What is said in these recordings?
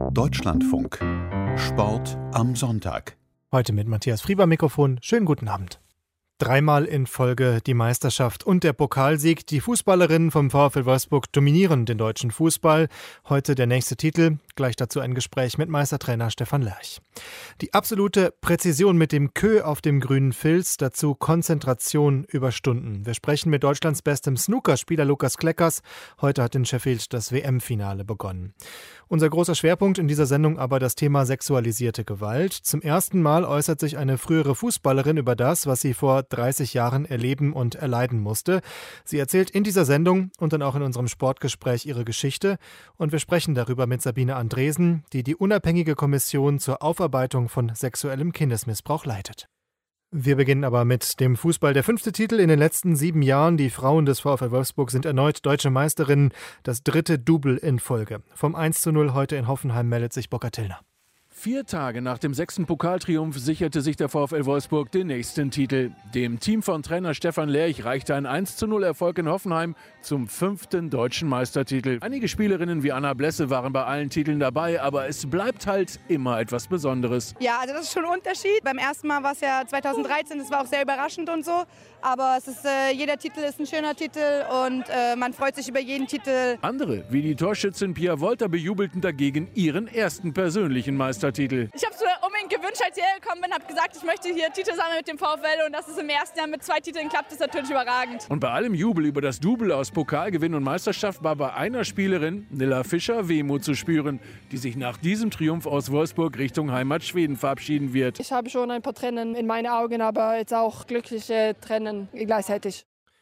Deutschlandfunk. Sport am Sonntag. Heute mit Matthias Frieber am Mikrofon. Schönen guten Abend. Dreimal in Folge die Meisterschaft und der Pokalsieg. Die Fußballerinnen vom VfL Wolfsburg dominieren den deutschen Fußball. Heute der nächste Titel. Gleich dazu ein Gespräch mit Meistertrainer Stefan Lerch. Die absolute Präzision mit dem Queue auf dem grünen Filz, dazu Konzentration über Stunden. Wir sprechen mit Deutschlands bestem Snookerspieler Lukas Kleckers. Heute hat in Sheffield das WM-Finale begonnen. Unser großer Schwerpunkt in dieser Sendung aber das Thema sexualisierte Gewalt. Zum ersten Mal äußert sich eine frühere Fußballerin über das, was sie vor 30 Jahren erleben und erleiden musste. Sie erzählt in dieser Sendung und dann auch in unserem Sportgespräch ihre Geschichte. Und wir sprechen darüber mit Sabine Andresen, die unabhängige Kommission zur Aufarbeitung von sexuellem Kindesmissbrauch leitet. Wir beginnen aber mit dem Fußball. Der 5. Titel in den letzten 7 Jahren. Die Frauen des VfL Wolfsburg sind erneut deutsche Meisterinnen. Das 3. Double in Folge. Vom 1:0 heute in Hoffenheim meldet sich Burkhard Tillner. 4 Tage nach dem 6. Pokaltriumph sicherte sich der VfL Wolfsburg den nächsten Titel. Dem Team von Trainer Stefan Lerch reichte ein 1:0 Erfolg in Hoffenheim zum 5. deutschen Meistertitel. Einige Spielerinnen wie Anna Blesse waren bei allen Titeln dabei, aber es bleibt halt immer etwas Besonderes. Ja, also das ist schon ein Unterschied. Beim ersten Mal war es ja 2013, das war auch sehr überraschend und so. Aber es ist, jeder Titel ist ein schöner Titel und man freut sich über jeden Titel. Andere, wie die Torschützin Pia Wolter, bejubelten dagegen ihren ersten persönlichen Meistertitel. Ich habe es mir unbedingt gewünscht, als ich hierher gekommen bin, habe gesagt, ich möchte hier Titel sammeln mit dem VfL und dass es im ersten Jahr mit 2 Titeln klappt, ist natürlich überragend. Und bei allem Jubel über das Double aus Pokalgewinn und Meisterschaft war bei einer Spielerin, Nilla Fischer, Wehmut zu spüren, die sich nach diesem Triumph aus Wolfsburg Richtung Heimat Schweden verabschieden wird. Ich habe schon ein paar Tränen in meinen Augen, aber jetzt auch glückliche Tränen gleichzeitig.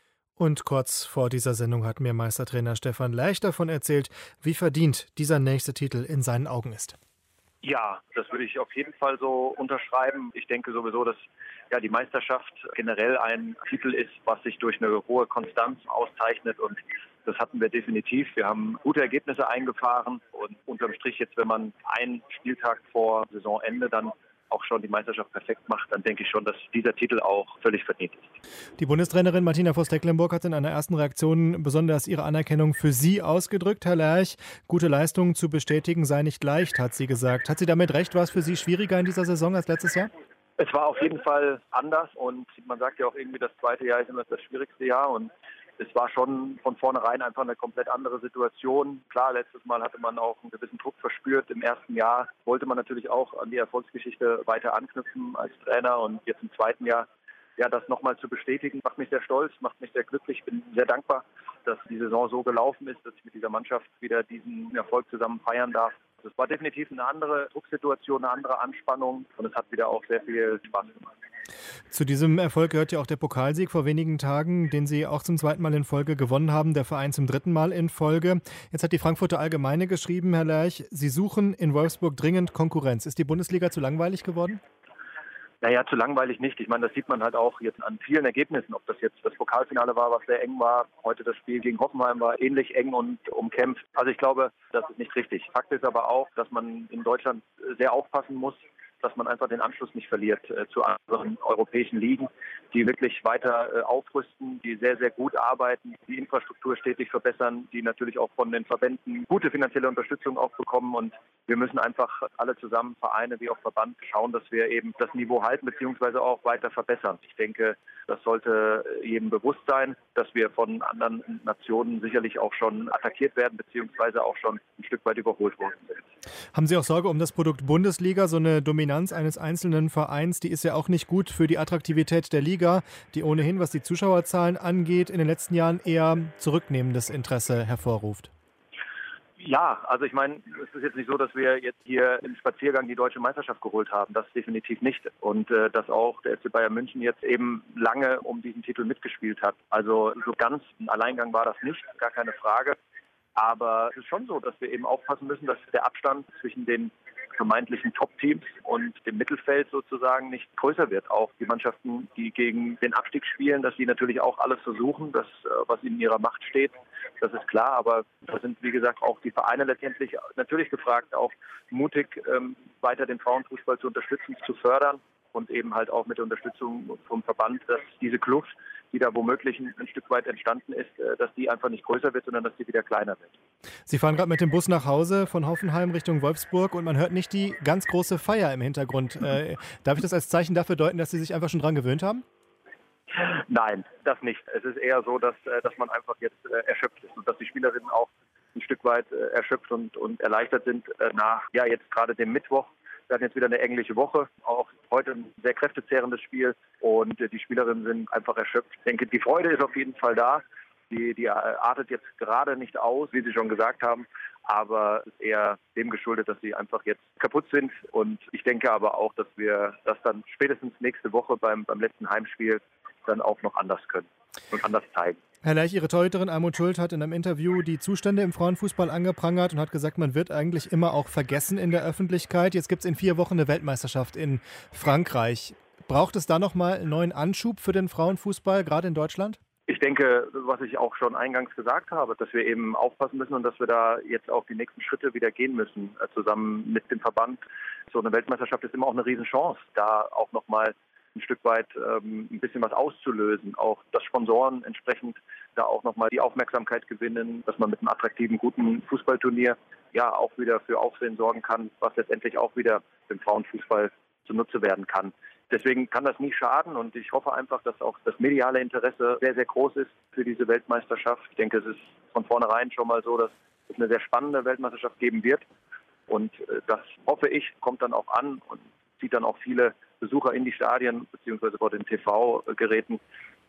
Und kurz vor dieser Sendung hat mir Meistertrainer Stefan Lerch davon erzählt, wie verdient dieser nächste Titel in seinen Augen ist. Ja, das würde ich auf jeden Fall so unterschreiben. Ich denke sowieso, dass die Meisterschaft generell ein Titel ist, was sich durch eine hohe Konstanz auszeichnet, und das hatten wir definitiv. Wir haben gute Ergebnisse eingefahren und unterm Strich jetzt, wenn man einen Spieltag vor Saisonende dann auch schon die Meisterschaft perfekt macht, dann denke ich schon, dass dieser Titel auch völlig verdient ist. Die Bundestrainerin Martina Voss-Tecklenburg hat in einer ersten Reaktion besonders ihre Anerkennung für Sie ausgedrückt, Herr Lerch. Gute Leistungen zu bestätigen sei nicht leicht, hat sie gesagt. Hat sie damit recht? War es für Sie schwieriger in dieser Saison als letztes Jahr? Es war auf jeden Fall anders, und man sagt ja auch irgendwie, das zweite Jahr ist immer das schwierigste Jahr, und es war schon von vornherein einfach eine komplett andere Situation. Klar, letztes Mal hatte man auch einen gewissen Druck verspürt. Im ersten Jahr wollte man natürlich auch an die Erfolgsgeschichte weiter anknüpfen als Trainer, und jetzt im zweiten Jahr das nochmal zu bestätigen, macht mich sehr stolz, macht mich sehr glücklich. Ich bin sehr dankbar, dass die Saison so gelaufen ist, dass ich mit dieser Mannschaft wieder diesen Erfolg zusammen feiern darf. Es war definitiv eine andere Drucksituation, eine andere Anspannung, und es hat wieder auch sehr viel Spaß gemacht. Zu diesem Erfolg gehört ja auch der Pokalsieg vor wenigen Tagen, den Sie auch zum 2. Mal in Folge gewonnen haben, der Verein zum 3. Mal in Folge. Jetzt hat die Frankfurter Allgemeine geschrieben, Herr Lerch, Sie suchen in Wolfsburg dringend Konkurrenz. Ist die Bundesliga zu langweilig geworden? Naja, zu langweilig nicht. Ich meine, das sieht man halt auch jetzt an vielen Ergebnissen. Ob das jetzt das Pokalfinale war, was sehr eng war. Heute das Spiel gegen Hoffenheim war ähnlich eng und umkämpft. Also ich glaube, das ist nicht richtig. Fakt ist aber auch, dass man in Deutschland sehr aufpassen muss, dass man einfach den Anschluss nicht verliert zu anderen europäischen Ligen, die wirklich weiter aufrüsten, die sehr, sehr gut arbeiten, die Infrastruktur stetig verbessern, die natürlich auch von den Verbänden gute finanzielle Unterstützung auch bekommen. Und wir müssen einfach alle zusammen, Vereine wie auch Verband, schauen, dass wir eben das Niveau halten bzw. auch weiter verbessern. Ich denke, das sollte jedem bewusst sein, dass wir von anderen Nationen sicherlich auch schon attackiert werden bzw. auch schon ein Stück weit überholt worden sind. Haben Sie auch Sorge um das Produkt Bundesliga? So eine Dominanz eines einzelnen Vereins, die ist ja auch nicht gut für die Attraktivität der Liga, die ohnehin, was die Zuschauerzahlen angeht, in den letzten Jahren eher zurücknehmendes Interesse hervorruft. Ja, also ich meine, es ist jetzt nicht so, dass wir jetzt hier im Spaziergang die deutsche Meisterschaft geholt haben. Das definitiv nicht. Und dass auch der FC Bayern München jetzt eben lange um diesen Titel mitgespielt hat. Also so ganz ein Alleingang war das nicht, gar keine Frage. Aber es ist schon so, dass wir eben aufpassen müssen, dass der Abstand zwischen den vermeintlichen Top-Teams und dem Mittelfeld sozusagen nicht größer wird. Auch die Mannschaften, die gegen den Abstieg spielen, dass sie natürlich auch alles versuchen, das, was in ihrer Macht steht. Das ist klar, aber da sind, wie gesagt, auch die Vereine letztendlich natürlich gefragt, auch mutig weiter den Frauenfußball zu unterstützen, zu fördern und eben halt auch mit der Unterstützung vom Verband, dass diese Kluft die da womöglich ein Stück weit entstanden ist, dass die einfach nicht größer wird, sondern dass die wieder kleiner wird. Sie fahren gerade mit dem Bus nach Hause von Hoffenheim Richtung Wolfsburg und man hört nicht die ganz große Feier im Hintergrund. Darf ich das als Zeichen dafür deuten, dass Sie sich einfach schon dran gewöhnt haben? Nein, das nicht. Es ist eher so, dass man einfach jetzt erschöpft ist und dass die Spielerinnen auch ein Stück weit erschöpft und erleichtert sind nach jetzt gerade dem Mittwoch. Wir hatten jetzt wieder eine englische Woche, auch heute ein sehr kräftezehrendes Spiel und die Spielerinnen sind einfach erschöpft. Ich denke, die Freude ist auf jeden Fall da. Die artet jetzt gerade nicht aus, wie Sie schon gesagt haben, aber es ist eher dem geschuldet, dass sie einfach jetzt kaputt sind. Und ich denke aber auch, dass wir das dann spätestens nächste Woche beim letzten Heimspiel dann auch noch anders können und anders zeigen. Herr Lerch, Ihre Torhüterin Almut Schuld hat in einem Interview die Zustände im Frauenfußball angeprangert und hat gesagt, man wird eigentlich immer auch vergessen in der Öffentlichkeit. Jetzt gibt es in 4 Wochen eine Weltmeisterschaft in Frankreich. Braucht es da nochmal einen neuen Anschub für den Frauenfußball, gerade in Deutschland? Ich denke, was ich auch schon eingangs gesagt habe, dass wir eben aufpassen müssen und dass wir da jetzt auch die nächsten Schritte wieder gehen müssen, zusammen mit dem Verband. So eine Weltmeisterschaft ist immer auch eine Riesenchance, da auch nochmal ein Stück weit ein bisschen was auszulösen, auch dass Sponsoren entsprechend da auch nochmal die Aufmerksamkeit gewinnen, dass man mit einem attraktiven, guten Fußballturnier auch wieder für Aufsehen sorgen kann, was letztendlich auch wieder dem Frauenfußball zunutze werden kann. Deswegen kann das nie schaden und ich hoffe einfach, dass auch das mediale Interesse sehr, sehr groß ist für diese Weltmeisterschaft. Ich denke, es ist von vornherein schon mal so, dass es eine sehr spannende Weltmeisterschaft geben wird und das hoffe ich, kommt dann auch an und zieht dann auch viele Besucher in die Stadien bzw. vor den TV-Geräten,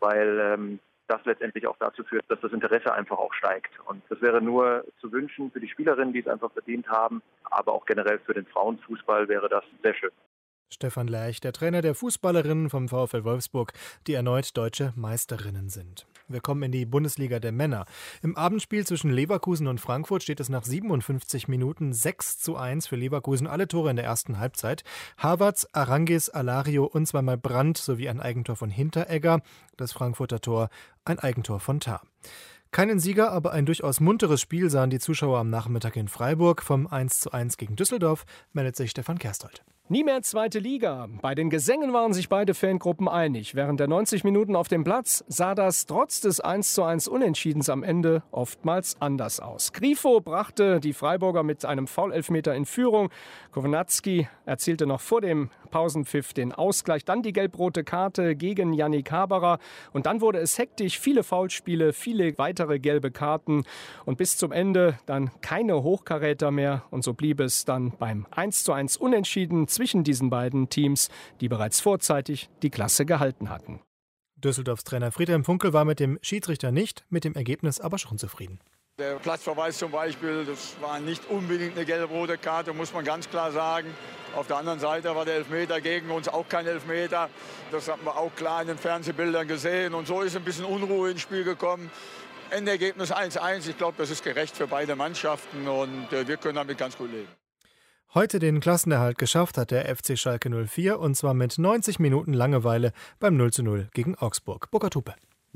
weil das letztendlich auch dazu führt, dass das Interesse einfach auch steigt. Und das wäre nur zu wünschen für die Spielerinnen, die es einfach verdient haben, aber auch generell für den Frauenfußball wäre das sehr schön. Stefan Lerch, der Trainer der Fußballerinnen vom VfL Wolfsburg, die erneut deutsche Meisterinnen sind. Wir kommen in die Bundesliga der Männer. Im Abendspiel zwischen Leverkusen und Frankfurt steht es nach 57 Minuten 6:1 für Leverkusen, alle Tore in der ersten Halbzeit. Havertz, Arangis, Alario und zweimal Brandt sowie ein Eigentor von Hinteregger. Das Frankfurter Tor ein Eigentor von Tah. Keinen Sieger, aber ein durchaus munteres Spiel sahen die Zuschauer am Nachmittag in Freiburg. Vom 1:1 gegen Düsseldorf meldet sich Stefan Kerstold. Nie mehr zweite Liga. Bei den Gesängen waren sich beide Fangruppen einig. Während der 90 Minuten auf dem Platz sah das trotz des 1:1 Unentschiedens am Ende oftmals anders aus. Grifo brachte die Freiburger mit einem Foulelfmeter in Führung. Kownacki erzielte noch vor dem Pausenpfiff den Ausgleich. Dann die gelb-rote Karte gegen Yannick Haberer. Und dann wurde es hektisch. Viele Foulspiele, viele weitere gelbe Karten. Und bis zum Ende dann keine Hochkaräter mehr. Und so blieb es dann beim 1:1 Unentschieden zwischen diesen beiden Teams, die bereits vorzeitig die Klasse gehalten hatten. Düsseldorfs Trainer Friedhelm Funkel war mit dem Schiedsrichter nicht, mit dem Ergebnis aber schon zufrieden. Der Platzverweis zum Beispiel, das war nicht unbedingt eine gelb-rote Karte, muss man ganz klar sagen. Auf der anderen Seite war der Elfmeter gegen uns auch kein Elfmeter. Das haben wir auch klar in den Fernsehbildern gesehen. Und so ist ein bisschen Unruhe ins Spiel gekommen. Endergebnis 1:1. Ich glaube, das ist gerecht für beide Mannschaften und wir können damit ganz gut leben. Heute den Klassenerhalt geschafft hat der FC Schalke 04 und zwar mit 90 Minuten Langeweile beim 0:0 gegen Augsburg. Burkhard Hupe.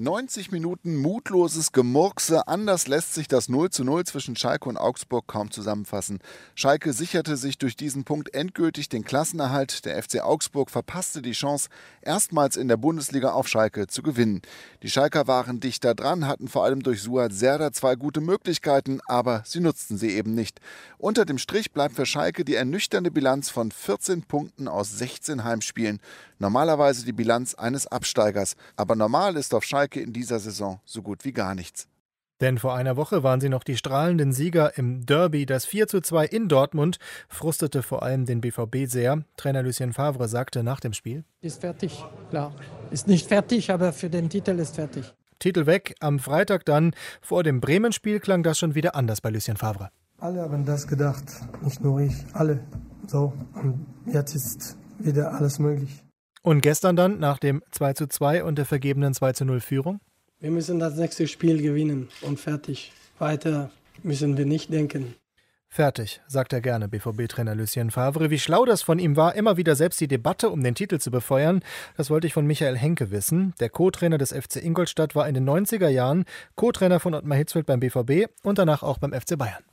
90 Minuten mutloses Gemurkse. Anders lässt sich das 0:0 zwischen Schalke und Augsburg kaum zusammenfassen. Schalke sicherte sich durch diesen Punkt endgültig den Klassenerhalt. Der FC Augsburg verpasste die Chance, erstmals in der Bundesliga auf Schalke zu gewinnen. Die Schalker waren dichter dran, hatten vor allem durch Suat Serdar 2 gute Möglichkeiten, aber sie nutzten sie eben nicht. Unter dem Strich bleibt für Schalke die ernüchternde Bilanz von 14 Punkten aus 16 Heimspielen. Normalerweise die Bilanz eines Absteigers. Aber normal ist auf Schalke in dieser Saison so gut wie gar nichts. Denn vor einer Woche waren sie noch die strahlenden Sieger im Derby. Das 4:2 in Dortmund frustete vor allem den BVB sehr. Trainer Lucien Favre sagte nach dem Spiel: Ist fertig, klar. Ist nicht fertig, aber für den Titel ist fertig. Titel weg. Am Freitag dann vor dem Bremen-Spiel klang das schon wieder anders bei Lucien Favre. Alle haben das gedacht, nicht nur ich, alle. So, und jetzt ist wieder alles möglich. Und gestern dann, nach dem 2:2 und der vergebenen 2:0 Führung? Wir müssen das nächste Spiel gewinnen und fertig. Weiter müssen wir nicht denken. Fertig, sagt er gerne, BVB-Trainer Lucien Favre. Wie schlau das von ihm war, immer wieder selbst die Debatte um den Titel zu befeuern, das wollte ich von Michael Henke wissen. Der Co-Trainer des FC Ingolstadt war in den 90er Jahren Co-Trainer von Ottmar Hitzfeld beim BVB und danach auch beim FC Bayern.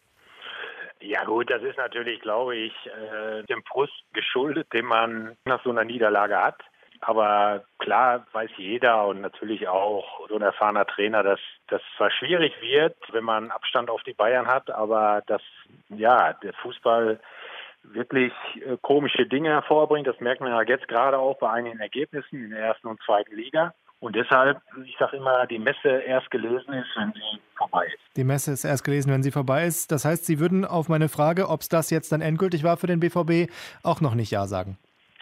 Ja gut, das ist natürlich, glaube ich, dem Frust geschuldet, den man nach so einer Niederlage hat. Aber klar weiß jeder und natürlich auch so ein erfahrener Trainer, dass das zwar schwierig wird, wenn man Abstand auf die Bayern hat, aber dass der Fußball wirklich komische Dinge hervorbringt. Das merkt man ja jetzt gerade auch bei einigen Ergebnissen in der ersten und zweiten Liga. Und deshalb, ich sage immer, die Messe erst gelesen ist, wenn sie vorbei ist. Die Messe ist erst gelesen, wenn sie vorbei ist. Das heißt, Sie würden auf meine Frage, ob es das jetzt dann endgültig war für den BVB, auch noch nicht Ja sagen.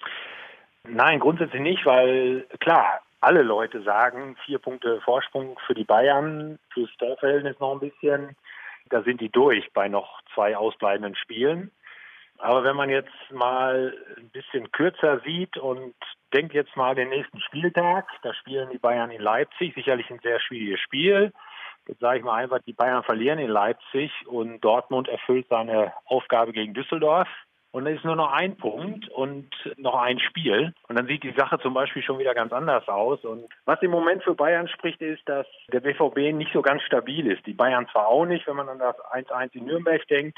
Nein, grundsätzlich nicht, weil klar, alle Leute sagen, 4 Punkte Vorsprung für die Bayern, fürs Torverhältnis noch ein bisschen. Da sind die durch bei noch 2 ausbleibenden Spielen. Aber wenn man jetzt mal ein bisschen kürzer sieht und denkt jetzt mal den nächsten Spieltag, da spielen die Bayern in Leipzig, sicherlich ein sehr schwieriges Spiel. Jetzt sage ich mal einfach, die Bayern verlieren in Leipzig und Dortmund erfüllt seine Aufgabe gegen Düsseldorf. Und dann ist nur noch ein Punkt und noch ein Spiel. Und dann sieht die Sache zum Beispiel schon wieder ganz anders aus. Und was im Moment für Bayern spricht, ist, dass der BVB nicht so ganz stabil ist. Die Bayern zwar auch nicht, wenn man an das 1-1 in Nürnberg denkt.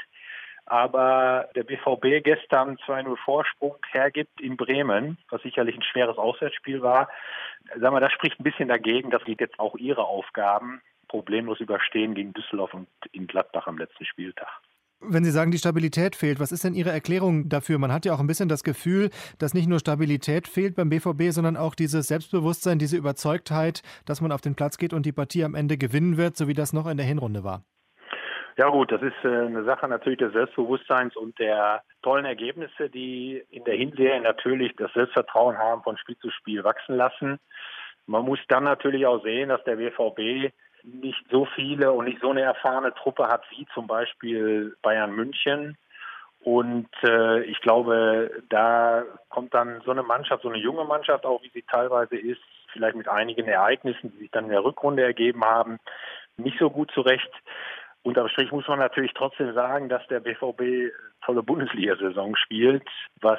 Aber der BVB gestern 2-0 Vorsprung hergibt in Bremen, was sicherlich ein schweres Auswärtsspiel war. Sagen wir, das spricht ein bisschen dagegen, dass die jetzt auch ihre Aufgaben problemlos überstehen gegen Düsseldorf und in Gladbach am letzten Spieltag. Wenn Sie sagen, die Stabilität fehlt, was ist denn Ihre Erklärung dafür? Man hat ja auch ein bisschen das Gefühl, dass nicht nur Stabilität fehlt beim BVB, sondern auch dieses Selbstbewusstsein, diese Überzeugtheit, dass man auf den Platz geht und die Partie am Ende gewinnen wird, so wie das noch in der Hinrunde war. Ja gut, das ist eine Sache natürlich des Selbstbewusstseins und der tollen Ergebnisse, die in der Hinserie natürlich das Selbstvertrauen haben, von Spiel zu Spiel wachsen lassen. Man muss dann natürlich auch sehen, dass der BVB nicht so viele und nicht so eine erfahrene Truppe hat wie zum Beispiel Bayern München. Und ich glaube, da kommt dann so eine Mannschaft, so eine junge Mannschaft auch, wie sie teilweise ist, vielleicht mit einigen Ereignissen, die sich dann in der Rückrunde ergeben haben, nicht so gut zurecht. Unterm Strich muss man natürlich trotzdem sagen, dass der BVB tolle Bundesliga-Saison spielt, was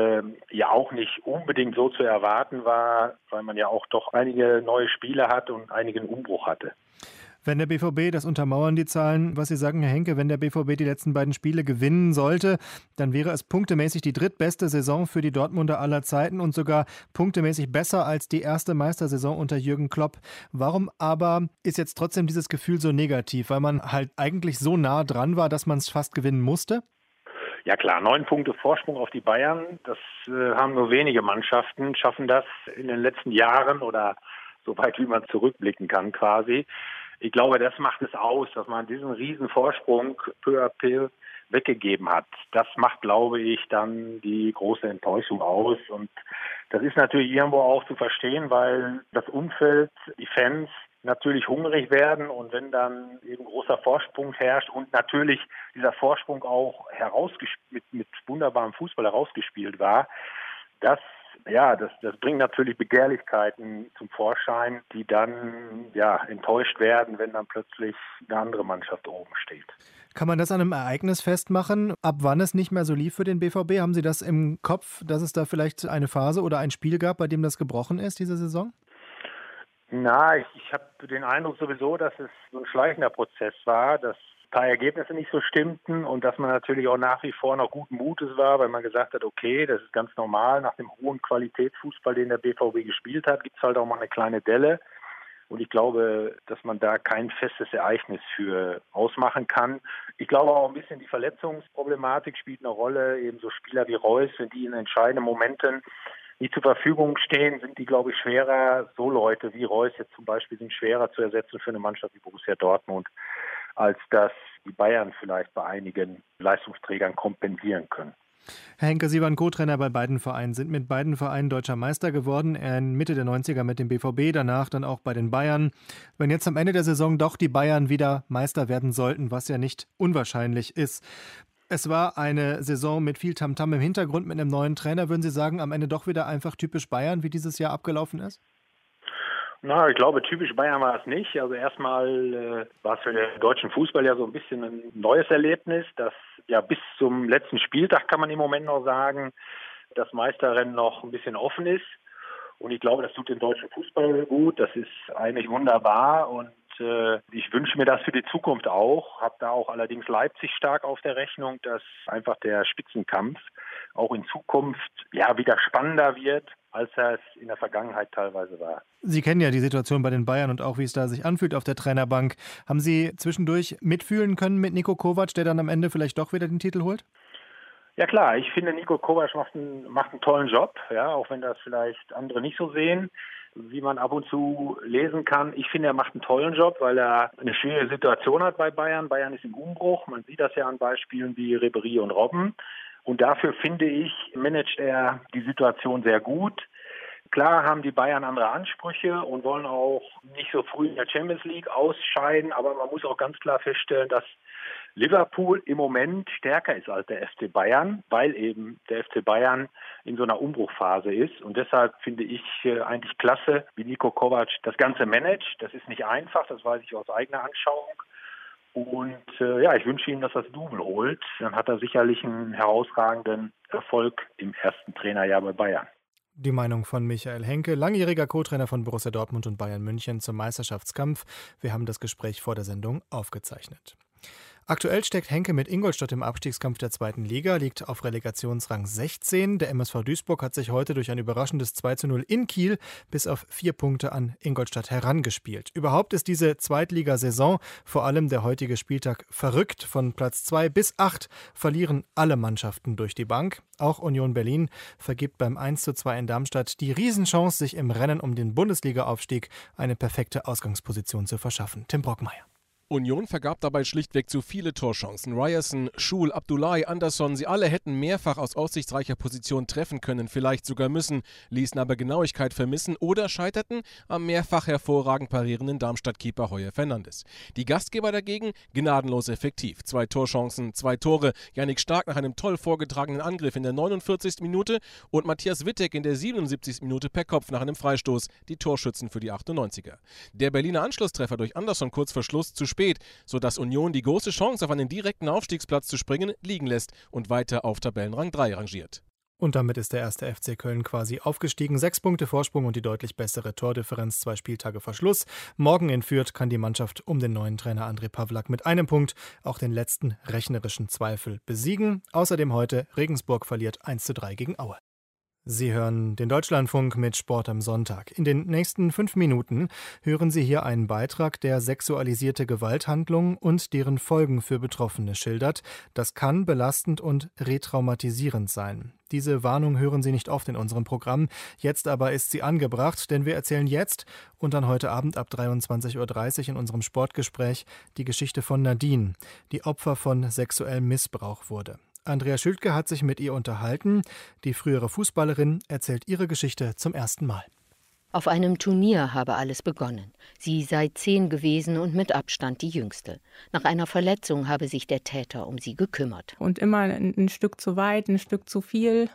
ja auch nicht unbedingt so zu erwarten war, weil man ja auch doch einige neue Spieler hat und einigen Umbruch hatte. Wenn der BVB, das untermauern die Zahlen, was Sie sagen, Herr Henke, wenn der BVB die letzten beiden Spiele gewinnen sollte, dann wäre es punktemäßig die drittbeste Saison für die Dortmunder aller Zeiten und sogar punktemäßig besser als die erste Meistersaison unter Jürgen Klopp. Warum aber ist jetzt trotzdem dieses Gefühl so negativ? Weil man halt eigentlich so nah dran war, dass man es fast gewinnen musste? Ja klar, 9 Punkte Vorsprung auf die Bayern, das haben nur wenige Mannschaften, schaffen das in den letzten Jahren oder so weit wie man zurückblicken kann quasi. Ich glaube, das macht es aus, dass man diesen riesen Vorsprung peu à peu weggegeben hat. Das macht, glaube ich, dann die große Enttäuschung aus. Und das ist natürlich irgendwo auch zu verstehen, weil das Umfeld, die Fans natürlich hungrig werden. Und wenn dann eben großer Vorsprung herrscht und natürlich dieser Vorsprung auch mit wunderbarem Fußball herausgespielt war, das bringt natürlich Begehrlichkeiten zum Vorschein, die dann enttäuscht werden, wenn dann plötzlich eine andere Mannschaft oben steht. Kann man das an einem Ereignis festmachen, ab wann es nicht mehr so lief für den BVB? Haben Sie das im Kopf, dass es da vielleicht eine Phase oder ein Spiel gab, bei dem das gebrochen ist, diese Saison? Na, ich habe den Eindruck sowieso, dass es so ein schleichender Prozess war, dass ein paar Ergebnisse nicht so stimmten und dass man natürlich auch nach wie vor noch guten Mutes war, weil man gesagt hat, okay, das ist ganz normal, nach dem hohen Qualitätsfußball, den der BVB gespielt hat, gibt es halt auch mal eine kleine Delle. Und ich glaube, dass man da kein festes Ereignis für ausmachen kann. Ich glaube auch ein bisschen die Verletzungsproblematik spielt eine Rolle. Eben so Spieler wie Reus, wenn die in entscheidenden Momenten nicht zur Verfügung stehen, sind die, glaube ich, schwerer. So Leute wie Reus jetzt zum Beispiel sind schwerer zu ersetzen für eine Mannschaft wie Borussia Dortmund, als dass die Bayern vielleicht bei einigen Leistungsträgern kompensieren können. Herr Henke, Sie waren Co-Trainer bei beiden Vereinen, sind mit beiden Vereinen deutscher Meister geworden, in Mitte der 90er mit dem BVB, danach dann auch bei den Bayern. Wenn jetzt am Ende der Saison doch die Bayern wieder Meister werden sollten, was ja nicht unwahrscheinlich ist. Es war eine Saison mit viel Tamtam im Hintergrund, mit einem neuen Trainer. Würden Sie sagen, am Ende doch wieder einfach typisch Bayern, wie dieses Jahr abgelaufen ist? Na, ich glaube, typisch Bayern war es nicht. Also erstmal war es für den deutschen Fußball ja so ein bisschen ein neues Erlebnis, dass ja bis zum letzten Spieltag, kann man im Moment noch sagen, das Meisterrennen noch ein bisschen offen ist. Und ich glaube, das tut den deutschen Fußball gut. Das ist eigentlich wunderbar und ich wünsche mir das für die Zukunft auch. Habe da auch allerdings Leipzig stark auf der Rechnung, dass einfach der Spitzenkampf auch in Zukunft wieder spannender wird. als er es in der Vergangenheit teilweise war. Sie kennen ja die Situation bei den Bayern und auch, wie es da sich anfühlt auf der Trainerbank. Haben Sie zwischendurch mitfühlen können mit Niko Kovac, der dann am Ende vielleicht doch wieder den Titel holt? Ja klar, ich finde, Niko Kovac macht einen tollen Job, ja, auch wenn das vielleicht andere nicht so sehen, wie man ab und zu lesen kann. Ich finde, er macht einen tollen Job, weil er eine schwierige Situation hat bei Bayern. Bayern ist im Umbruch, man sieht das ja an Beispielen wie Ribéry und Robben. Und dafür, finde ich, managt er die Situation sehr gut. Klar haben die Bayern andere Ansprüche und wollen auch nicht so früh in der Champions League ausscheiden, aber man muss auch ganz klar feststellen, dass Liverpool im Moment stärker ist als der FC Bayern, weil eben der FC Bayern in so einer Umbruchphase ist. Und deshalb finde ich eigentlich klasse, wie Niko Kovac das Ganze managt. Das ist nicht einfach, das weiß ich aus eigener Anschauung. Und ich wünsche ihm, dass er das Double holt. Dann hat er sicherlich einen herausragenden Erfolg im ersten Trainerjahr bei Bayern. Die Meinung von Michael Henke, langjähriger Co-Trainer von Borussia Dortmund und Bayern München zum Meisterschaftskampf. Wir haben das Gespräch vor der Sendung aufgezeichnet. Aktuell steckt Henke mit Ingolstadt im Abstiegskampf der 2. Liga, liegt auf Relegationsrang 16. Der MSV Duisburg hat sich heute durch ein überraschendes 2:0 in Kiel bis auf 4 Punkte an Ingolstadt herangespielt. Überhaupt ist diese Zweitligasaison, vor allem der heutige Spieltag, verrückt. Von Platz 2 bis 8 verlieren alle Mannschaften durch die Bank. Auch Union Berlin vergibt beim 1:2 in Darmstadt die Riesenchance, sich im Rennen um den Bundesliga-Aufstieg eine perfekte Ausgangsposition zu verschaffen. Tim Brockmeier. Union vergab dabei schlichtweg zu viele Torchancen. Ryerson, Schul, Abdullahi, Andersson, sie alle hätten mehrfach aus aussichtsreicher Position treffen können, vielleicht sogar müssen, ließen aber Genauigkeit vermissen oder scheiterten am mehrfach hervorragend parierenden Darmstadt-Keeper Heuer Fernandes. Die Gastgeber dagegen gnadenlos effektiv. 2 Torchancen, 2 Tore, Yannick Stark nach einem toll vorgetragenen Angriff in der 49. Minute und Matthias Wittek in der 77. Minute per Kopf nach einem Freistoß, die Torschützen für die 98er. Der Berliner Anschlusstreffer durch Andersson kurz vor Schluss zu spät, sodass Union die große Chance auf einen direkten Aufstiegsplatz zu springen liegen lässt und weiter auf Tabellenrang 3 rangiert. Und damit ist der erste FC Köln quasi aufgestiegen. 6 Punkte Vorsprung und die deutlich bessere Tordifferenz 2 Spieltage vor Schluss. Morgen in Fürth kann die Mannschaft um den neuen Trainer André Pavlak mit einem Punkt auch den letzten rechnerischen Zweifel besiegen. Außerdem heute Regensburg verliert 1:3 gegen Aue. Sie hören den Deutschlandfunk mit Sport am Sonntag. In den nächsten 5 Minuten hören Sie hier einen Beitrag, der sexualisierte Gewalthandlungen und deren Folgen für Betroffene schildert. Das kann belastend und retraumatisierend sein. Diese Warnung hören Sie nicht oft in unserem Programm. Jetzt aber ist sie angebracht, denn wir erzählen jetzt und dann heute Abend ab 23:30 Uhr in unserem Sportgespräch die Geschichte von Nadine, die Opfer von sexuellem Missbrauch wurde. Andrea Schültke hat sich mit ihr unterhalten. Die frühere Fußballerin erzählt ihre Geschichte zum ersten Mal. Auf einem Turnier habe alles begonnen. Sie sei 10 gewesen und mit Abstand die Jüngste. Nach einer Verletzung habe sich der Täter um sie gekümmert. Und immer ein Stück zu weit, ein Stück zu viel,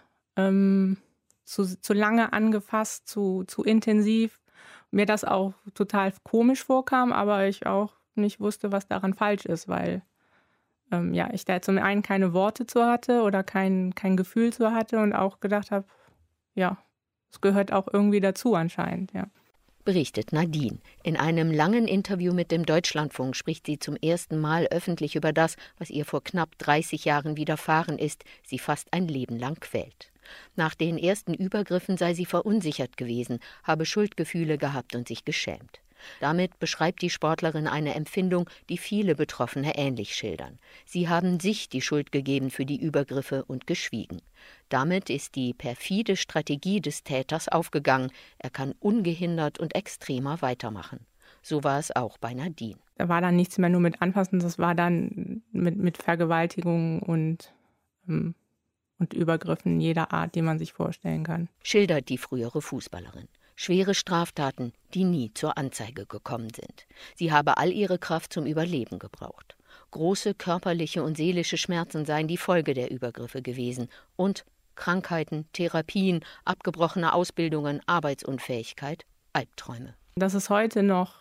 zu lange angefasst, zu intensiv. Mir das auch total komisch vorkam, aber ich auch nicht wusste, was daran falsch ist, weil ich da zum einen keine Worte zu hatte oder kein Gefühl zu hatte und auch gedacht habe, ja, es gehört auch irgendwie dazu anscheinend, ja. Berichtet Nadine. In einem langen Interview mit dem Deutschlandfunk spricht sie zum ersten Mal öffentlich über das, was ihr vor knapp 30 Jahren widerfahren ist, sie fast ein Leben lang quält. Nach den ersten Übergriffen sei sie verunsichert gewesen, habe Schuldgefühle gehabt und sich geschämt. Damit beschreibt die Sportlerin eine Empfindung, die viele Betroffene ähnlich schildern. Sie haben sich die Schuld gegeben für die Übergriffe und geschwiegen. Damit ist die perfide Strategie des Täters aufgegangen. Er kann ungehindert und extremer weitermachen. So war es auch bei Nadine. Da war dann nichts mehr nur mit Anfassen, das war dann mit Vergewaltigungen und Übergriffen jeder Art, die man sich vorstellen kann. Schildert die frühere Fußballerin. Schwere Straftaten, die nie zur Anzeige gekommen sind. Sie habe all ihre Kraft zum Überleben gebraucht. Große körperliche und seelische Schmerzen seien die Folge der Übergriffe gewesen. Und Krankheiten, Therapien, abgebrochene Ausbildungen, Arbeitsunfähigkeit, Albträume. Dass es heute noch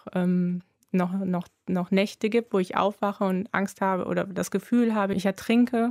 Nächte gibt, wo ich aufwache und Angst habe oder das Gefühl habe, ich ertrinke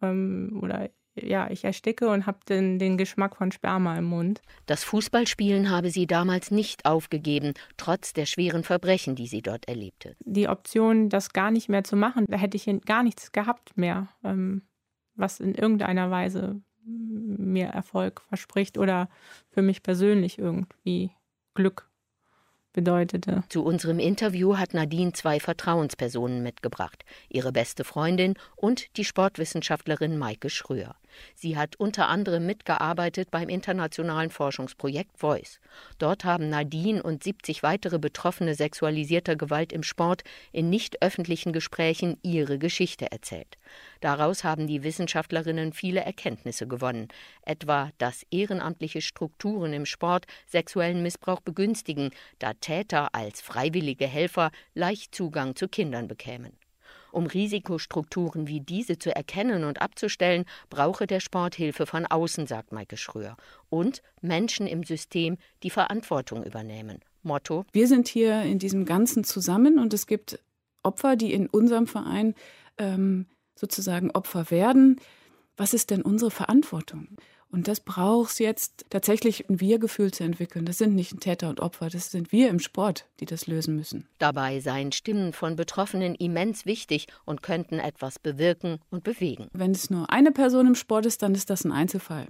ich ersticke und habe den Geschmack von Sperma im Mund. Das Fußballspielen habe sie damals nicht aufgegeben, trotz der schweren Verbrechen, die sie dort erlebte. Die Option, das gar nicht mehr zu machen, da hätte ich gar nichts gehabt mehr, was in irgendeiner Weise mir Erfolg verspricht oder für mich persönlich irgendwie Glück bedeutete. Zu unserem Interview hat Nadine 2 Vertrauenspersonen mitgebracht, ihre beste Freundin und die Sportwissenschaftlerin Maike Schröer. Sie hat unter anderem mitgearbeitet beim internationalen Forschungsprojekt Voice. Dort haben Nadine und 70 weitere Betroffene sexualisierter Gewalt im Sport in nicht öffentlichen Gesprächen ihre Geschichte erzählt. Daraus haben die Wissenschaftlerinnen viele Erkenntnisse gewonnen, etwa, dass ehrenamtliche Strukturen im Sport sexuellen Missbrauch begünstigen, da Täter als freiwillige Helfer leicht Zugang zu Kindern bekämen. Um Risikostrukturen wie diese zu erkennen und abzustellen, brauche der Sport Hilfe von außen, sagt Maike Schröer. Und Menschen im System, die Verantwortung übernehmen. Motto: Wir sind hier in diesem Ganzen zusammen und es gibt Opfer, die in unserem Verein sozusagen Opfer werden. Was ist denn unsere Verantwortung? Und das braucht es jetzt tatsächlich, ein Wir-Gefühl zu entwickeln. Das sind nicht Täter und Opfer, das sind wir im Sport, die das lösen müssen. Dabei seien Stimmen von Betroffenen immens wichtig und könnten etwas bewirken und bewegen. Wenn es nur eine Person im Sport ist, dann ist das ein Einzelfall.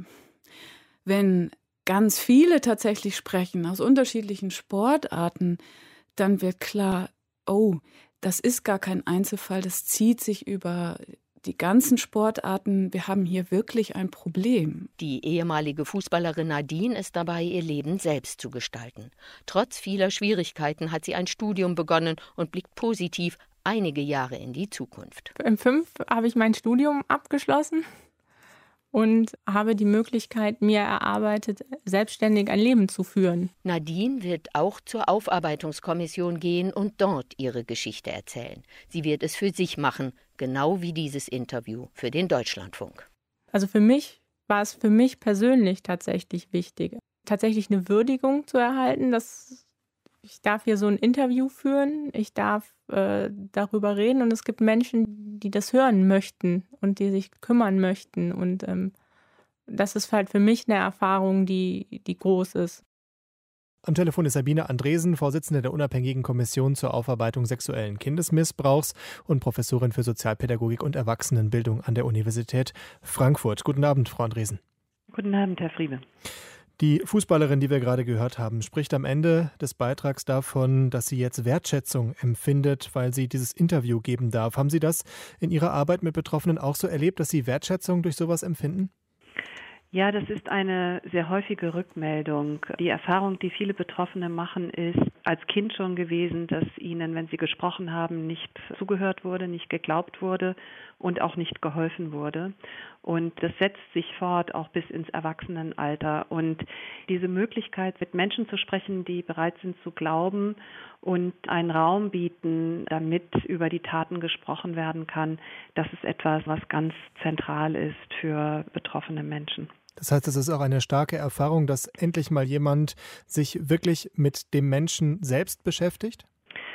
Wenn ganz viele tatsächlich sprechen aus unterschiedlichen Sportarten, dann wird klar, oh, das ist gar kein Einzelfall, das zieht sich über die ganzen Sportarten. Wir haben hier wirklich ein Problem. Die ehemalige Fußballerin Nadine ist dabei, ihr Leben selbst zu gestalten. Trotz vieler Schwierigkeiten hat sie ein Studium begonnen und blickt positiv einige Jahre in die Zukunft. Im 5 habe ich mein Studium abgeschlossen und habe die Möglichkeit mir erarbeitet, selbstständig ein Leben zu führen. Nadine wird auch zur Aufarbeitungskommission gehen und dort ihre Geschichte erzählen. Sie wird es für sich machen, genau wie dieses Interview für den Deutschlandfunk. Also für mich war es für mich persönlich tatsächlich wichtig, tatsächlich eine Würdigung zu erhalten, dass ich darf hier so ein Interview führen, ich darf darüber reden und es gibt Menschen, die das hören möchten und die sich kümmern möchten und das ist halt für mich eine Erfahrung, die groß ist. Am Telefon ist Sabine Andresen, Vorsitzende der Unabhängigen Kommission zur Aufarbeitung sexuellen Kindesmissbrauchs und Professorin für Sozialpädagogik und Erwachsenenbildung an der Universität Frankfurt. Guten Abend, Frau Andresen. Guten Abend, Herr Friebe. Die Fußballerin, die wir gerade gehört haben, spricht am Ende des Beitrags davon, dass sie jetzt Wertschätzung empfindet, weil sie dieses Interview geben darf. Haben Sie das in Ihrer Arbeit mit Betroffenen auch so erlebt, dass Sie Wertschätzung durch sowas empfinden? Ja, das ist eine sehr häufige Rückmeldung. Die Erfahrung, die viele Betroffene machen, ist als Kind schon gewesen, dass ihnen, wenn sie gesprochen haben, nicht zugehört wurde, nicht geglaubt wurde und auch nicht geholfen wurde. Und das setzt sich fort, auch bis ins Erwachsenenalter. Und diese Möglichkeit, mit Menschen zu sprechen, die bereit sind zu glauben und einen Raum bieten, damit über die Taten gesprochen werden kann, das ist etwas, was ganz zentral ist für betroffene Menschen. Das heißt, es ist auch eine starke Erfahrung, dass endlich mal jemand sich wirklich mit dem Menschen selbst beschäftigt?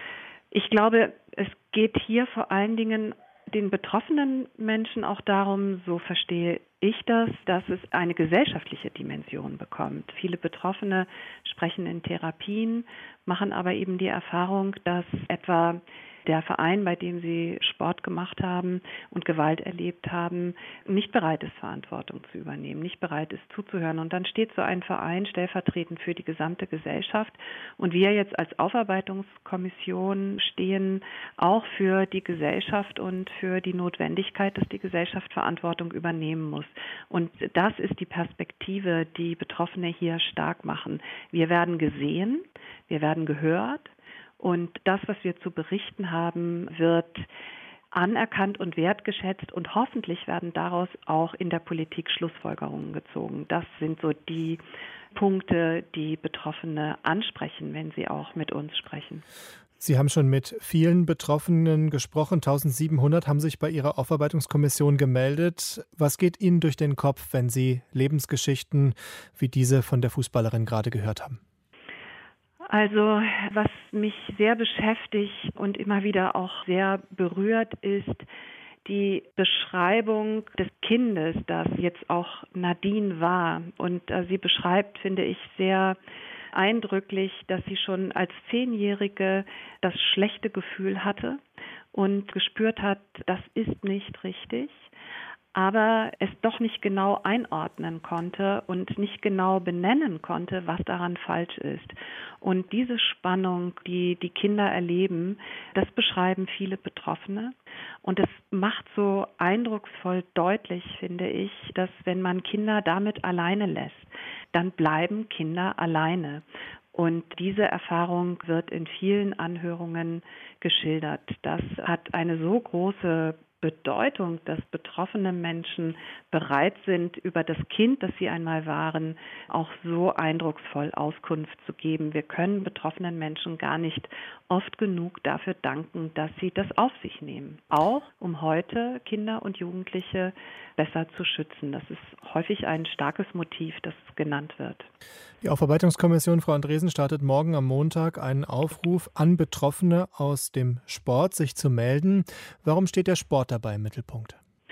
Ich glaube, es geht hier vor allen Dingen den betroffenen Menschen auch darum, so verstehe ich das, dass es eine gesellschaftliche Dimension bekommt. Viele Betroffene sprechen in Therapien, machen aber eben die Erfahrung, dass etwa der Verein, bei dem sie Sport gemacht haben und Gewalt erlebt haben, nicht bereit ist, Verantwortung zu übernehmen, nicht bereit ist, zuzuhören. Und dann steht so ein Verein stellvertretend für die gesamte Gesellschaft. Und wir jetzt als Aufarbeitungskommission stehen auch für die Gesellschaft und für die Notwendigkeit, dass die Gesellschaft Verantwortung übernehmen muss. Und das ist die Perspektive, die Betroffene hier stark machen. Wir werden gesehen, wir werden gehört. Und das, was wir zu berichten haben, wird anerkannt und wertgeschätzt und hoffentlich werden daraus auch in der Politik Schlussfolgerungen gezogen. Das sind so die Punkte, die Betroffene ansprechen, wenn sie auch mit uns sprechen. Sie haben schon mit vielen Betroffenen gesprochen. 1700 haben sich bei Ihrer Aufarbeitungskommission gemeldet. Was geht Ihnen durch den Kopf, wenn Sie Lebensgeschichten wie diese von der Fußballerin gerade gehört haben? Also, was mich sehr beschäftigt und immer wieder auch sehr berührt, ist die Beschreibung des Kindes, das jetzt auch Nadine war. Und sie beschreibt, finde ich, sehr eindrücklich, dass sie schon als 10-Jährige das schlechte Gefühl hatte und gespürt hat, das ist nicht richtig. aber es doch nicht genau einordnen konnte und nicht genau benennen konnte, was daran falsch ist. Und diese Spannung, die die Kinder erleben, das beschreiben viele Betroffene. Und es macht so eindrucksvoll deutlich, finde ich, dass wenn man Kinder damit alleine lässt, dann bleiben Kinder alleine. Und diese Erfahrung wird in vielen Anhörungen geschildert. Das hat eine so große Bedeutung, dass betroffene Menschen bereit sind, über das Kind, das sie einmal waren, auch so eindrucksvoll Auskunft zu geben. Wir können betroffenen Menschen gar nicht oft genug dafür danken, dass sie das auf sich nehmen. Auch um heute Kinder und Jugendliche besser zu schützen. Das ist häufig ein starkes Motiv, das genannt wird. Die Aufarbeitungskommission, Frau Andresen, startet morgen am Montag einen Aufruf an Betroffene aus dem Sport, sich zu melden. Warum steht der Sport dabei im Mittelpunkt?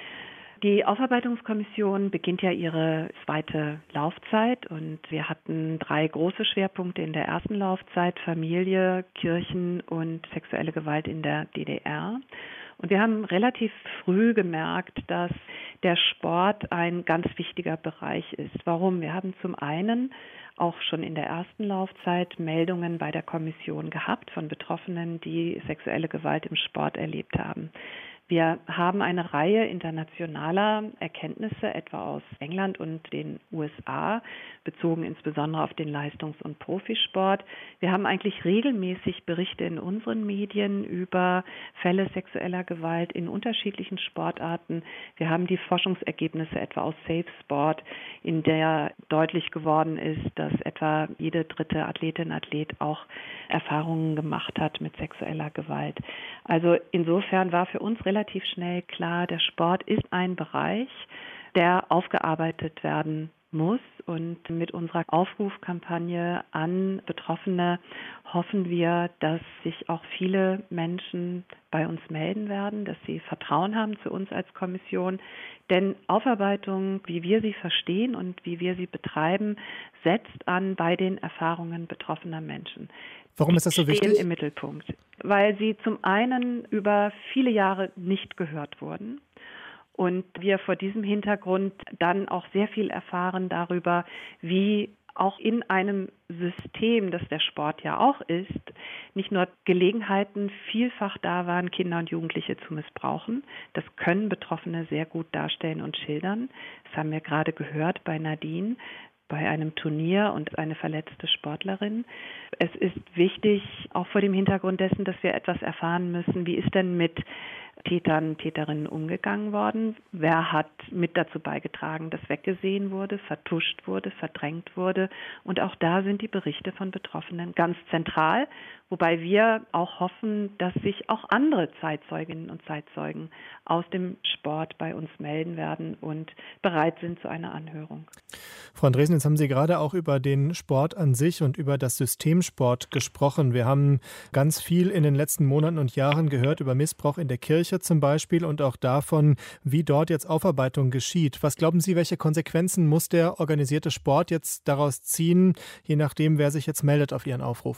Die Aufarbeitungskommission beginnt ja ihre zweite Laufzeit und wir hatten 3 große Schwerpunkte in der ersten Laufzeit: Familie, Kirchen und sexuelle Gewalt in der DDR. Und wir haben relativ früh gemerkt, dass der Sport ein ganz wichtiger Bereich ist. Warum? Wir haben zum einen auch schon in der ersten Laufzeit Meldungen bei der Kommission gehabt von Betroffenen, die sexuelle Gewalt im Sport erlebt haben. Wir haben eine Reihe internationaler Erkenntnisse, etwa aus England und den USA, bezogen insbesondere auf den Leistungs- und Profisport. Wir haben eigentlich regelmäßig Berichte in unseren Medien über Fälle sexueller Gewalt in unterschiedlichen Sportarten. Wir haben die Forschungsergebnisse etwa aus Safe Sport, in der deutlich geworden ist, dass etwa jede dritte Athletin, Athlet auch Erfahrungen gemacht hat mit sexueller Gewalt. Also insofern war für uns relativ schnell klar, der Sport ist ein Bereich, der aufgearbeitet werden muss. Und mit unserer Aufrufkampagne an Betroffene hoffen wir, dass sich auch viele Menschen bei uns melden werden, dass sie Vertrauen haben zu uns als Kommission. Denn Aufarbeitung, wie wir sie verstehen und wie wir sie betreiben, setzt an bei den Erfahrungen betroffener Menschen. Warum ist das so wichtig? Stehen im Mittelpunkt, weil sie zum einen über viele Jahre nicht gehört wurden. Und wir vor diesem Hintergrund dann auch sehr viel erfahren darüber, wie auch in einem System, das der Sport ja auch ist, nicht nur Gelegenheiten vielfach da waren, Kinder und Jugendliche zu missbrauchen. Das können Betroffene sehr gut darstellen und schildern. Das haben wir gerade gehört bei Nadine, bei einem Turnier und eine verletzte Sportlerin. Es ist wichtig, auch vor dem Hintergrund dessen, dass wir etwas erfahren müssen, wie ist denn mit Tätern, Täterinnen umgegangen worden? Wer hat mit dazu beigetragen, dass weggesehen wurde, vertuscht wurde, verdrängt wurde? Und auch da sind die Berichte von Betroffenen ganz zentral, wobei wir auch hoffen, dass sich auch andere Zeitzeuginnen und Zeitzeugen aus dem Sport bei uns melden werden und bereit sind zu einer Anhörung. Frau Andresen, jetzt haben Sie gerade auch über den Sport an sich und über das System Sport gesprochen. Wir haben ganz viel in den letzten Monaten und Jahren gehört über Missbrauch in der Kirche zum Beispiel und auch davon, wie dort jetzt Aufarbeitung geschieht. Was glauben Sie, welche Konsequenzen muss der organisierte Sport jetzt daraus ziehen, je nachdem, wer sich jetzt meldet auf Ihren Aufruf?